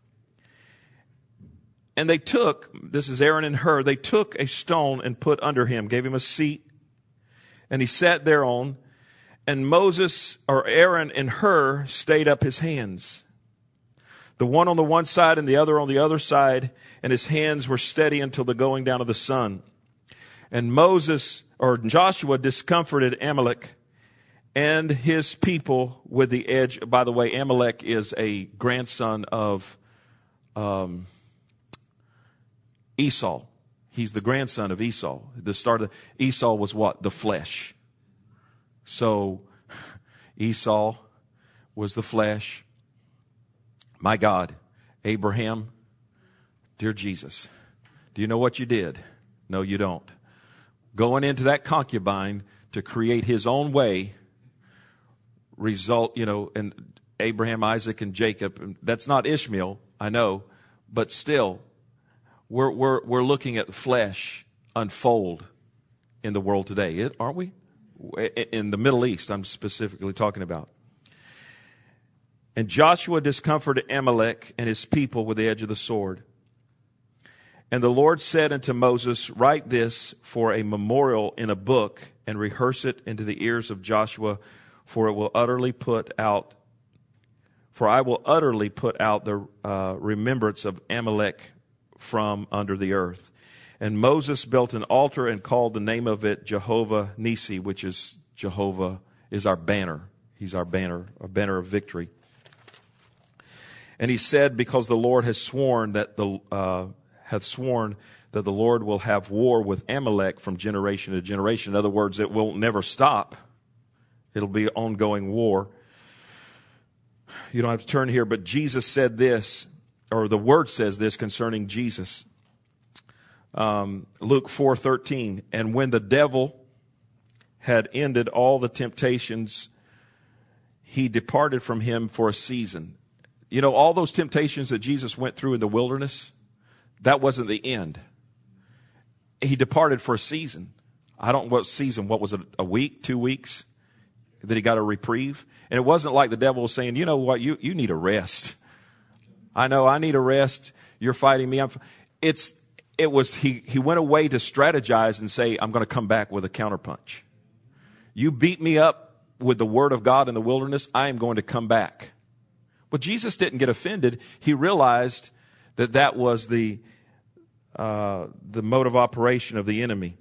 And they took, this is Aaron and Hur, they took a stone and put under him, gave him a seat, and he sat thereon. And Moses, or Aaron and Hur, stayed up his hands. The one on the one side and the other on the other side, and his hands were steady until the going down of the sun. And Moses, or Joshua, discomforted Amalek and his people with the edge. By the way, Amalek is a grandson of um, Esau. He's the grandson of Esau. The start of Esau was what? The flesh. So Esau was the flesh. My God, Abraham, dear Jesus, do you know what you did? No, you don't. Going into that concubine to create his own way, result, you know, and Abraham, Isaac, and Jacob. That's not Ishmael, I know, but still, we're we're we're looking at flesh unfold in the world today, aren't we? In the Middle East, I'm specifically talking about. And Joshua discomforted Amalek and his people with the edge of the sword. And the Lord said unto Moses, write this for a memorial in a book and rehearse it into the ears of Joshua, for it will utterly put out, for I will utterly put out the uh, remembrance of Amalek from under the earth. And Moses built an altar and called the name of it Jehovah Nissi, which is Jehovah is our banner. He's our banner, a banner of victory. And he said, because the Lord has sworn that the uh, hath sworn that the Lord will have war with Amalek from generation to generation. In other words, it will never stop. It'll be ongoing war. You don't have to turn here, but Jesus said this, or the word says this concerning Jesus. Um, Luke four thirteen, and when the devil had ended all the temptations, he departed from him for a season. You know, all those temptations that Jesus went through in the wilderness, that wasn't the end. He departed for a season. I don't know what season, what was it, a week, two weeks? That he got a reprieve. And it wasn't like the devil was saying, you know what, you, you need a rest. I know, I need a rest. You're fighting me. I'm, it's, it was, he, he went away to strategize and say, I'm going to come back with a counterpunch. You beat me up with the word of God in the wilderness, I am going to come back. But Jesus didn't get offended. He realized that that was the uh, the mode of operation of the enemy.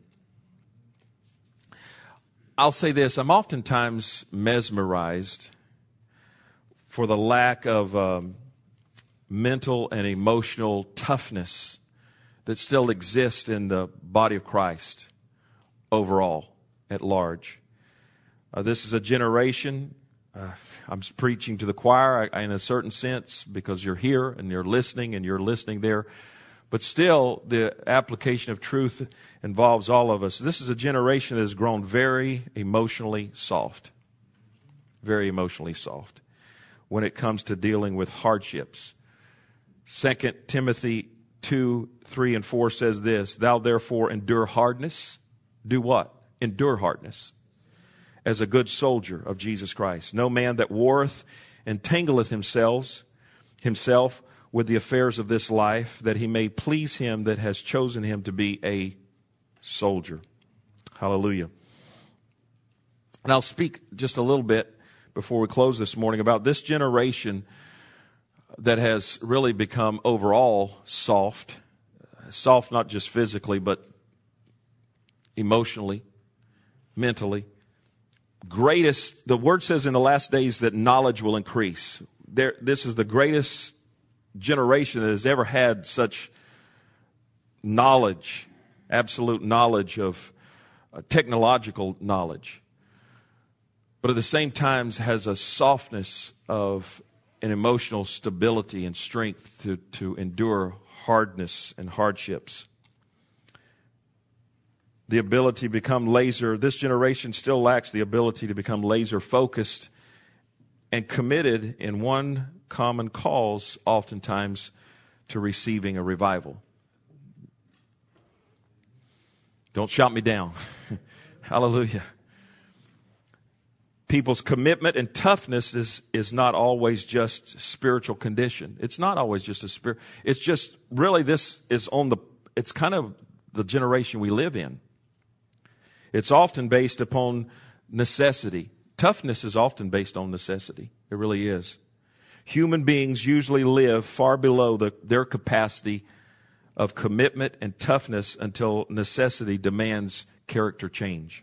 I'll say this. I'm oftentimes mesmerized for the lack of um, mental and emotional toughness that still exists in the body of Christ overall, at large. Uh, this is a generation... Uh, I'm preaching to the choir I, in a certain sense because you're here and you're listening and you're listening there. But still, the application of truth involves all of us. This is a generation that has grown very emotionally soft. Very emotionally soft when it comes to dealing with hardships. Second Timothy two, three, and four says this, thou therefore endure hardness Do what? Endure hardness. As a good soldier of Jesus Christ. No man that warreth entangleth himself, himself with the affairs of this life, that he may please him that has chosen him to be a soldier. Hallelujah. And I'll speak just a little bit before we close this morning about this generation that has really become overall soft. Soft not just physically, but emotionally, mentally. Greatest, the word says in the last days that knowledge will increase. There, this is the greatest generation that has ever had such knowledge, absolute knowledge of uh, technological knowledge. But at the same time has a softness of an emotional stability and strength to, to endure hardness and hardships. The ability to become laser, this generation still lacks the ability to become laser focused and committed in one common cause, oftentimes to receiving a revival. Don't shout me down. Hallelujah. People's commitment and toughness is, is not always just spiritual condition. It's not always just a spirit. It's just really this is on the, it's kind of the generation we live in. It's often based upon necessity. Toughness is often based on necessity. It really is. Human beings usually live far below the, their capacity of commitment and toughness until necessity demands character change.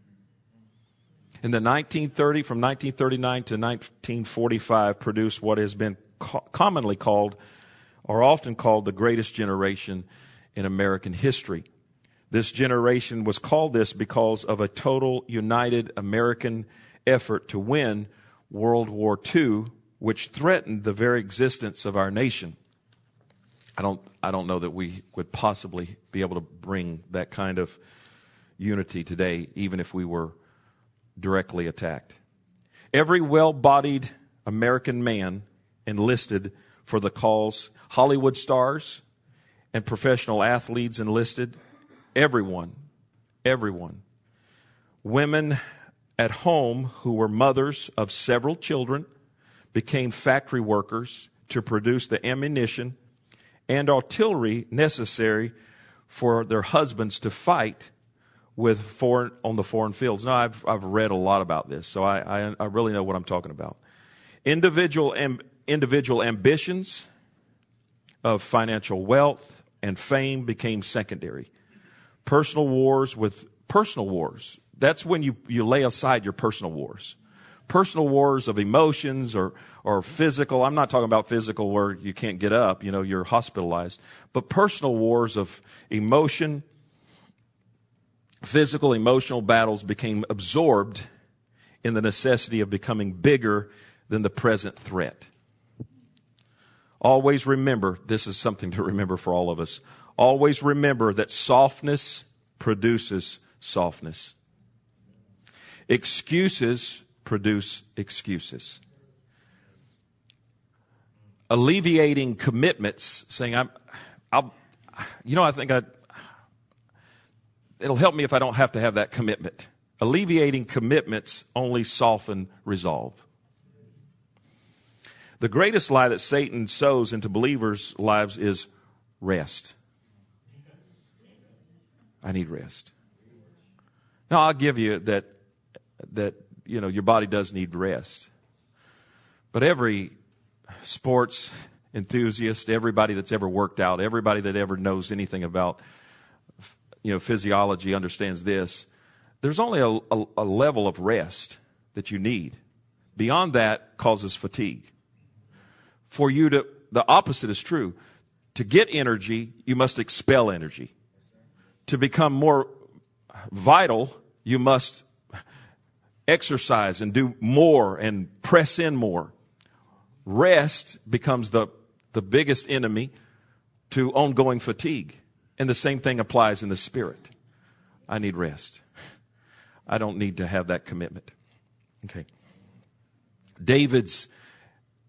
In the nineteen thirty, from nineteen thirty-nine to nineteen forty-five, produced what has been co- commonly called, or often called, the greatest generation in American history. This generation was called this because of a total united American effort to win World War Two, which threatened the very existence of our nation. I don't, I don't know that we would possibly be able to bring that kind of unity today, even if we were directly attacked. Every well-bodied American man enlisted for the cause. Hollywood stars and professional athletes enlisted. Everyone, everyone. Women at home who were mothers of several children became factory workers to produce the ammunition and artillery necessary for their husbands to fight with foreign on the foreign fields. Now, I've I've read a lot about this, so I I, I really know what I'm talking about. Individual am, individual ambitions of financial wealth and fame became secondary. Personal wars with personal wars. That's when you, you lay aside your personal wars. Personal wars of emotions or, or physical. I'm not talking about physical where you can't get up, you know, you're hospitalized. But personal wars of emotion, physical, emotional battles became absorbed in the necessity of becoming bigger than the present threat. Always remember, this is something to remember for all of us. Always remember that softness produces softness. Excuses produce excuses. Alleviating commitments, saying, I'm, I'll, you know, I think I, it'll help me if I don't have to have that commitment. Alleviating commitments only soften resolve. The greatest lie that Satan sows into believers' lives is rest. I need rest. Now, I'll give you that, that, you know, your body does need rest. But every sports enthusiast, everybody that's ever worked out, everybody that ever knows anything about, you know, physiology understands this. There's only a, a, a level of rest that you need. Beyond that causes fatigue. For you to, the opposite is true. To get energy, you must expel energy. To become more vital, you must exercise and do more and press in more. Rest becomes the, the biggest enemy to ongoing fatigue. And the same thing applies in the spirit. I need rest. I don't need to have that commitment. Okay. David's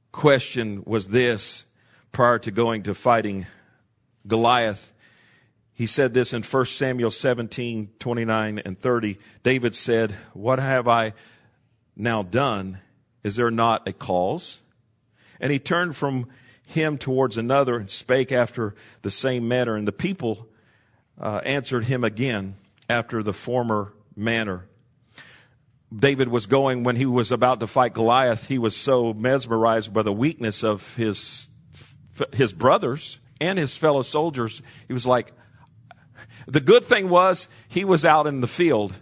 question was this prior to going to fighting Goliath. He said this in First Samuel seventeen, twenty-nine and thirty. David said, "What have I now done? Is there not a cause?" And he turned from him towards another and spake after the same manner. And the people uh, answered him again after the former manner. David was going, when he was about to fight Goliath, he was so mesmerized by the weakness of his his brothers and his fellow soldiers. He was like, the good thing was he was out in the field.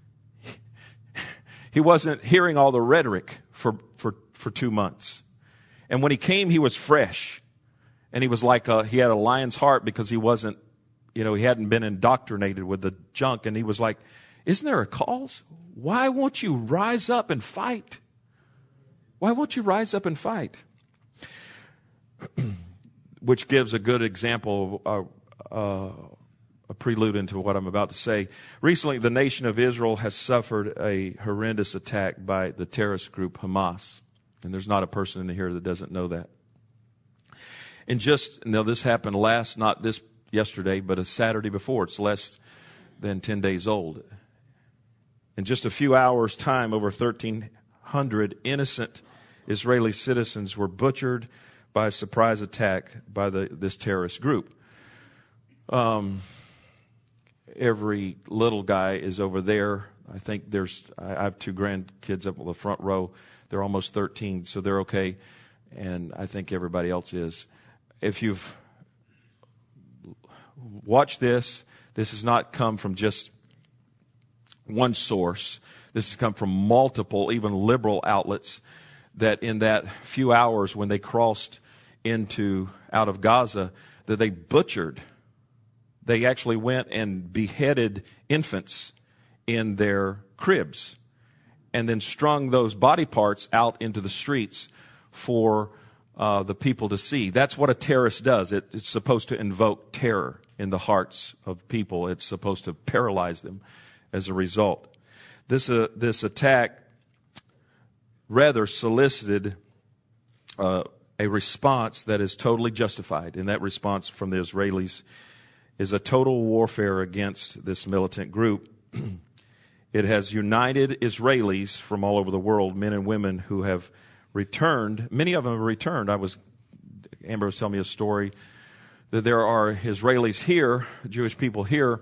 He wasn't hearing all the rhetoric for, for, for two months. And when he came, he was fresh. And he was like, a, he had a lion's heart because he wasn't, you know, he hadn't been indoctrinated with the junk. And he was like, isn't there a cause? Why won't you rise up and fight? Why won't you rise up and fight? Which gives a good example of uh, uh, a prelude into what I'm about to say. Recently, the nation of Israel has suffered a horrendous attack by the terrorist group Hamas. And there's not a person in here that doesn't know that. And just, now this happened last, not this yesterday, but a Saturday before. It's less than ten days old. In just a few hours' time, over thirteen hundred innocent Israeli citizens were butchered by a surprise attack by the, this terrorist group. Um, every little guy is over there. I think there's, I have two grandkids up on the front row. They're almost thirteen, so they're okay. And I think everybody else is. If you've watched this, this has not come from just one source. This has come from multiple, even liberal outlets, that in that few hours when they crossed into, out of Gaza, that they butchered. They actually went and beheaded infants in their cribs and then strung those body parts out into the streets for uh, the people to see. That's what a terrorist does. It, it's supposed to invoke terror in the hearts of people. It's supposed to paralyze them as a result. This, uh, this attack rather solicited uh, a response that is totally justified. And that response from the Israelis is a total warfare against this militant group. It has united Israelis from all over the world, men and women who have returned. Many of them have returned. I was, Amber was telling me a story that there are Israelis here, Jewish people here,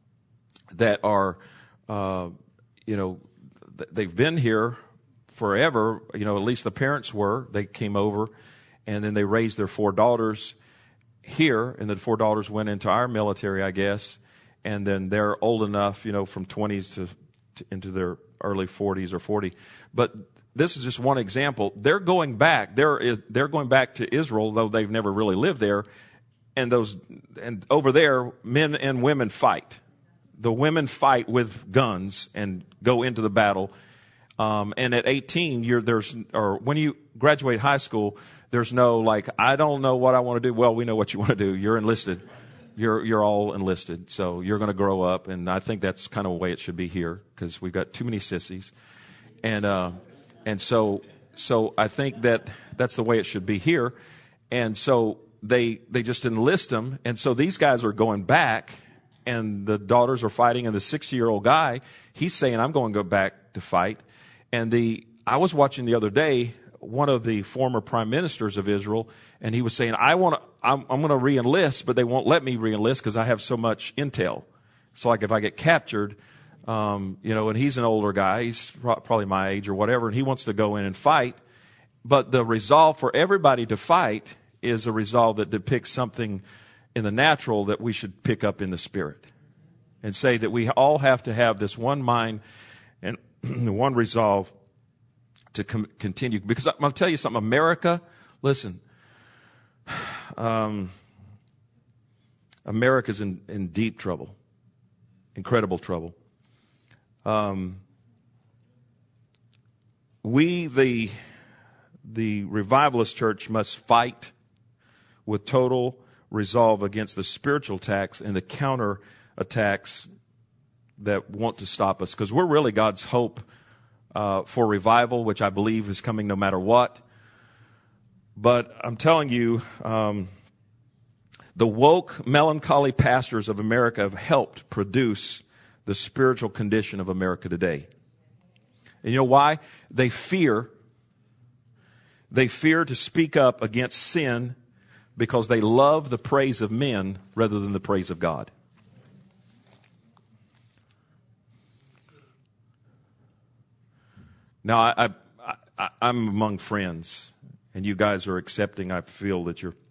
that are, uh, you know, they've been here forever. You know, at least the parents were. They came over, and then they raised their four daughters here, and the four daughters went into our military, I guess, and then they're old enough, you know, from twenties to, to into their early forties or forty. But this is just one example. They're going back. They're they're going back to Israel, though they've never really lived there. And those and over there, men and women fight. The women fight with guns and go into the battle. Um, and at eighteen, you're there's or when you graduate high school, there's no like, I don't know what I want to do. Well, we know what you want to do. You're enlisted. You're you're all enlisted. So you're going to grow up. And I think that's kind of the way it should be here, because we've got too many sissies. And uh, and so so I think that that's the way it should be here. And so they they just enlist them. And so these guys are going back, and the daughters are fighting. And the sixty-year-old guy, he's saying, I'm going to go back to fight. And the I was watching the other day one of the former prime ministers of Israel, and he was saying, I want to, I'm, I'm going to re-enlist, but they won't let me re-enlist because I have so much intel. So like if I get captured, um, you know, and he's an older guy, he's pro- probably my age or whatever, and he wants to go in and fight. But the resolve for everybody to fight is a resolve that depicts something in the natural that we should pick up in the spirit, and say that we all have to have this one mind and one resolve to com- continue. Because I'm going to tell you something, America, listen, um, America's in, in deep trouble, incredible trouble. Um, we, the, the revivalist church, must fight with total resolve against the spiritual attacks and the counter attacks that want to stop us, because we're really God's hope Uh, for revival, which I believe is coming no matter what. But I'm telling you, um, The woke, melancholy pastors of America have helped produce the spiritual condition of America today. And you know why? They fear. They fear to speak up against sin because they love the praise of men rather than the praise of God. Now, I, I, I, I'm among friends, and you guys are accepting. I feel that you're,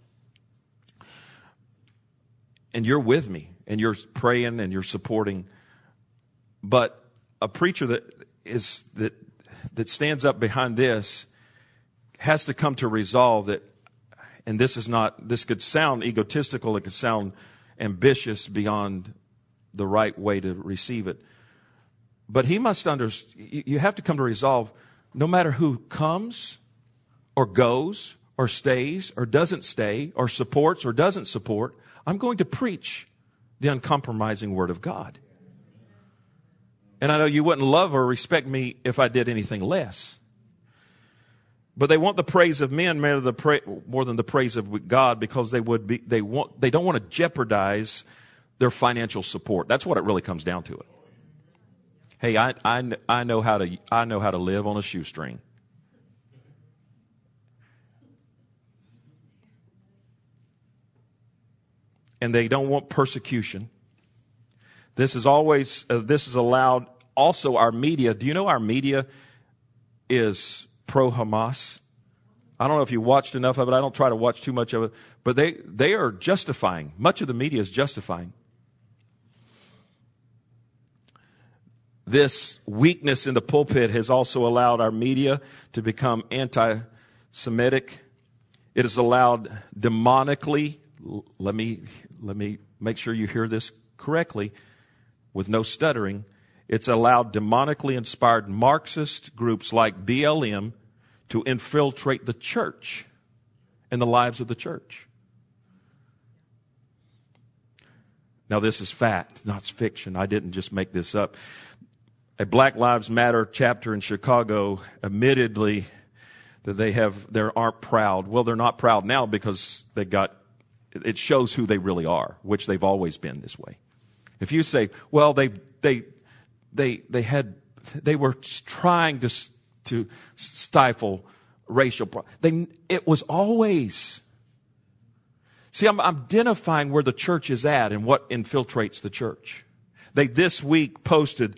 and you're with me, and you're praying, and you're supporting. But a preacher that is that that stands up behind this has to come to resolve that, and this is not. This could sound egotistical. It could sound ambitious beyond the right way to receive it. But he must understand, you have to come to resolve, no matter who comes or goes or stays or doesn't stay or supports or doesn't support, I'm going to preach the uncompromising Word of God. And I know you wouldn't love or respect me if I did anything less. But they want the praise of men more than the, pra- more than the praise of God because they would be, they want, they don't want to jeopardize their financial support. That's what it really comes down to it. Hey, I, I, I know how to I know how to live on a shoestring. And they don't want persecution. This is always uh, this is allowed. Also, our media. Do you know our media is pro-Hamas? I don't know if you watched enough of it. I don't try to watch too much of it, but they they are justifying. Much of the media is justifying this weakness in the pulpit. Has also allowed our media to become anti-Semitic. It has allowed demonically, let me, let me make sure you hear this correctly with no stuttering. It's allowed demonically inspired Marxist groups like B L M to infiltrate the church and the lives of the church. Now this is fact, not fiction. I didn't just make this up. A Black Lives Matter chapter in Chicago admittedly that they have, they aren't proud. Well, they're not proud now because they got, it shows who they really are, which they've always been this way. If you say, well, they, they, they, they had, they were trying to, to stifle racial, they, it was always, see, I'm identifying where the church is at and what infiltrates the church. They this week posted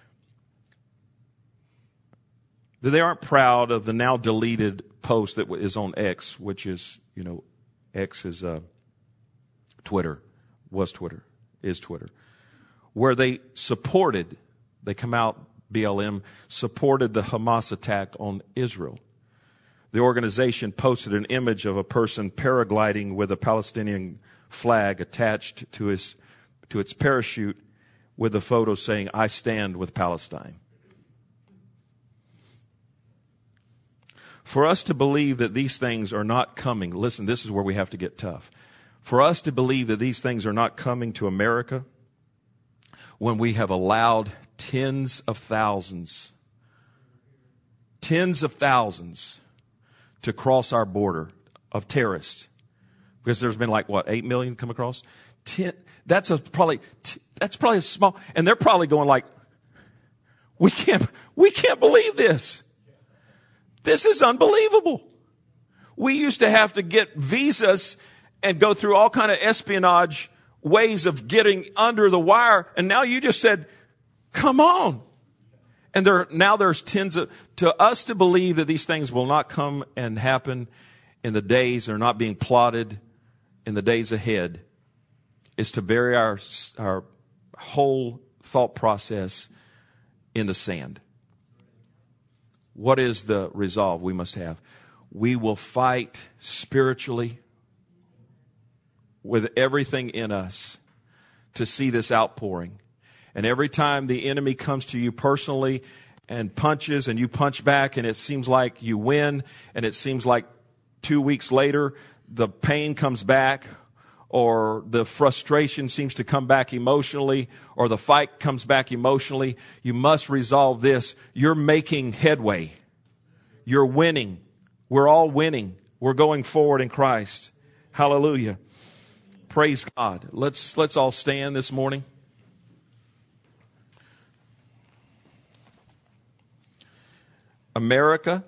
that they aren't proud of the now deleted post that is on X, which is, you know, X is uh, Twitter, was Twitter, is Twitter, where they supported, they come out, B L M, supported the Hamas attack on Israel. The organization posted an image of a person paragliding with a Palestinian flag attached to his to its parachute with a photo saying, "I stand with Palestine." For us to believe that these things are not coming, listen, this is where we have to get tough. For us to believe that these things are not coming to America when we have allowed tens of thousands, tens of thousands to cross our border of terrorists, because there's been like, what, eight million come across? Ten, that's a probably, that's probably a small, and they're probably going like, we can't, we can't believe this. This is unbelievable. We used to have to get visas and go through all kind of espionage ways of getting under the wire. And now you just said, come on. And there, now there's tens of, to us to believe that these things will not come and happen in the days, or not being plotted in the days ahead, is to bury our, our whole thought process in the sand. What is the resolve we must have? We will fight spiritually with everything in us to see this outpouring. And every time the enemy comes to you personally and punches, and you punch back, and it seems like you win, and it seems like two weeks later the pain comes back, or the frustration seems to come back emotionally, or the fight comes back emotionally, you must resolve this. You're making headway. You're winning. We're all winning. We're going forward in Christ. Hallelujah. Praise God. Let's, let's all stand this morning. America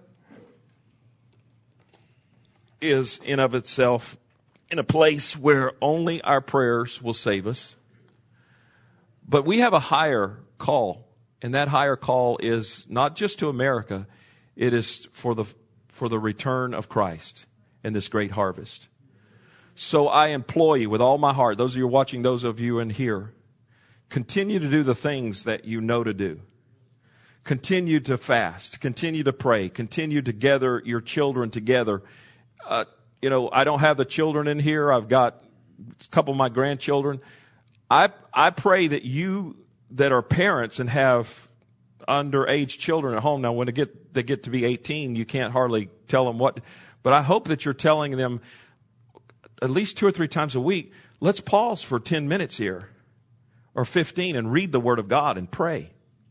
is in of itself in a place where only our prayers will save us. But we have a higher call, and that higher call is not just to America, it is for the for the return of Christ and this great harvest. So I implore you with all my heart, those of you watching, those of you in here, continue to do the things that you know to do. Continue to fast, continue to pray, continue to gather your children together. Uh, you know, I don't have the children in here. I've got a couple of my grandchildren. I I pray that you that are parents and have underage children at home. Now, when they get they get to be eighteen, you can't hardly tell them what. But I hope that you're telling them at least two or three times a week, let's pause for ten minutes here or fifteen and read the Word of God and pray.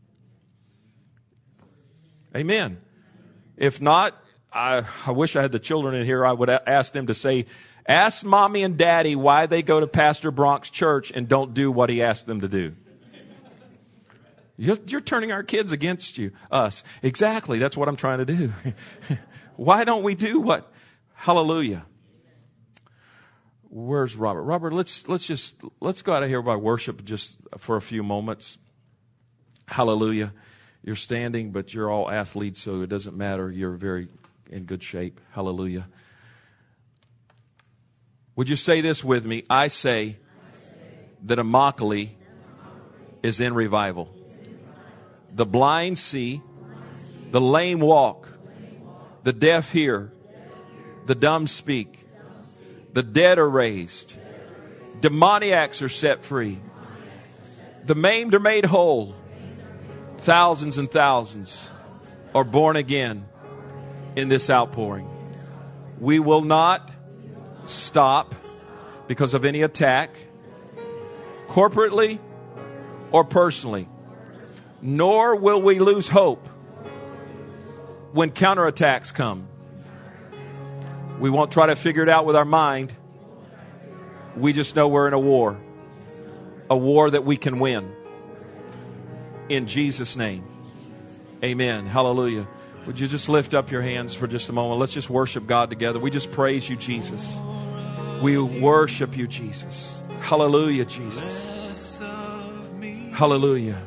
Amen. If not, I, I wish I had the children in here. I would ask them to say, ask mommy and daddy why they go to Pastor Bronk's church and don't do what he asked them to do. You're, you're turning our kids against you, us. Exactly. That's what I'm trying to do. Why don't we do what? Hallelujah. Where's Robert? Robert, let's, let's just, let's go out of here by worship just for a few moments. Hallelujah. You're standing, but you're all athletes, so it doesn't matter. You're very in good shape. Hallelujah. Would you say this with me? I say that Immokalee is in revival. The blind see, the lame walk, the deaf hear, the dumb speak, the dead are raised, demoniacs are set free, the maimed are made whole. Thousands and thousands are born again in this outpouring. We will not stop because of any attack, corporately or personally. Nor will we lose hope when counterattacks come. We won't try to figure it out with our mind. We just know we're in a war. A war that we can win. In Jesus' name. Amen. Hallelujah. Would you just lift up your hands for just a moment? Let's just worship God together. We just praise you, Jesus. We worship you, Jesus. Hallelujah, Jesus. Hallelujah.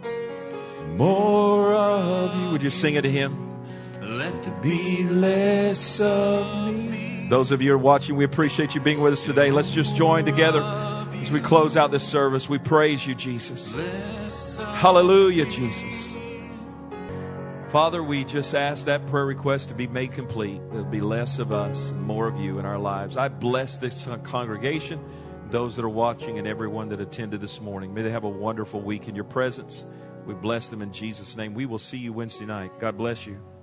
More of you. Would you sing it to Him? Let there be less of me. Those of you who are watching, we appreciate you being with us today. Let's just join together as we close out this service. We praise you, Jesus. Hallelujah, Jesus. Father, we just ask that prayer request to be made complete. There'll be less of us and more of you in our lives. I bless this congregation, those that are watching, and everyone that attended this morning. May they have a wonderful week in your presence. We bless them in Jesus' name. We will see you Wednesday night. God bless you.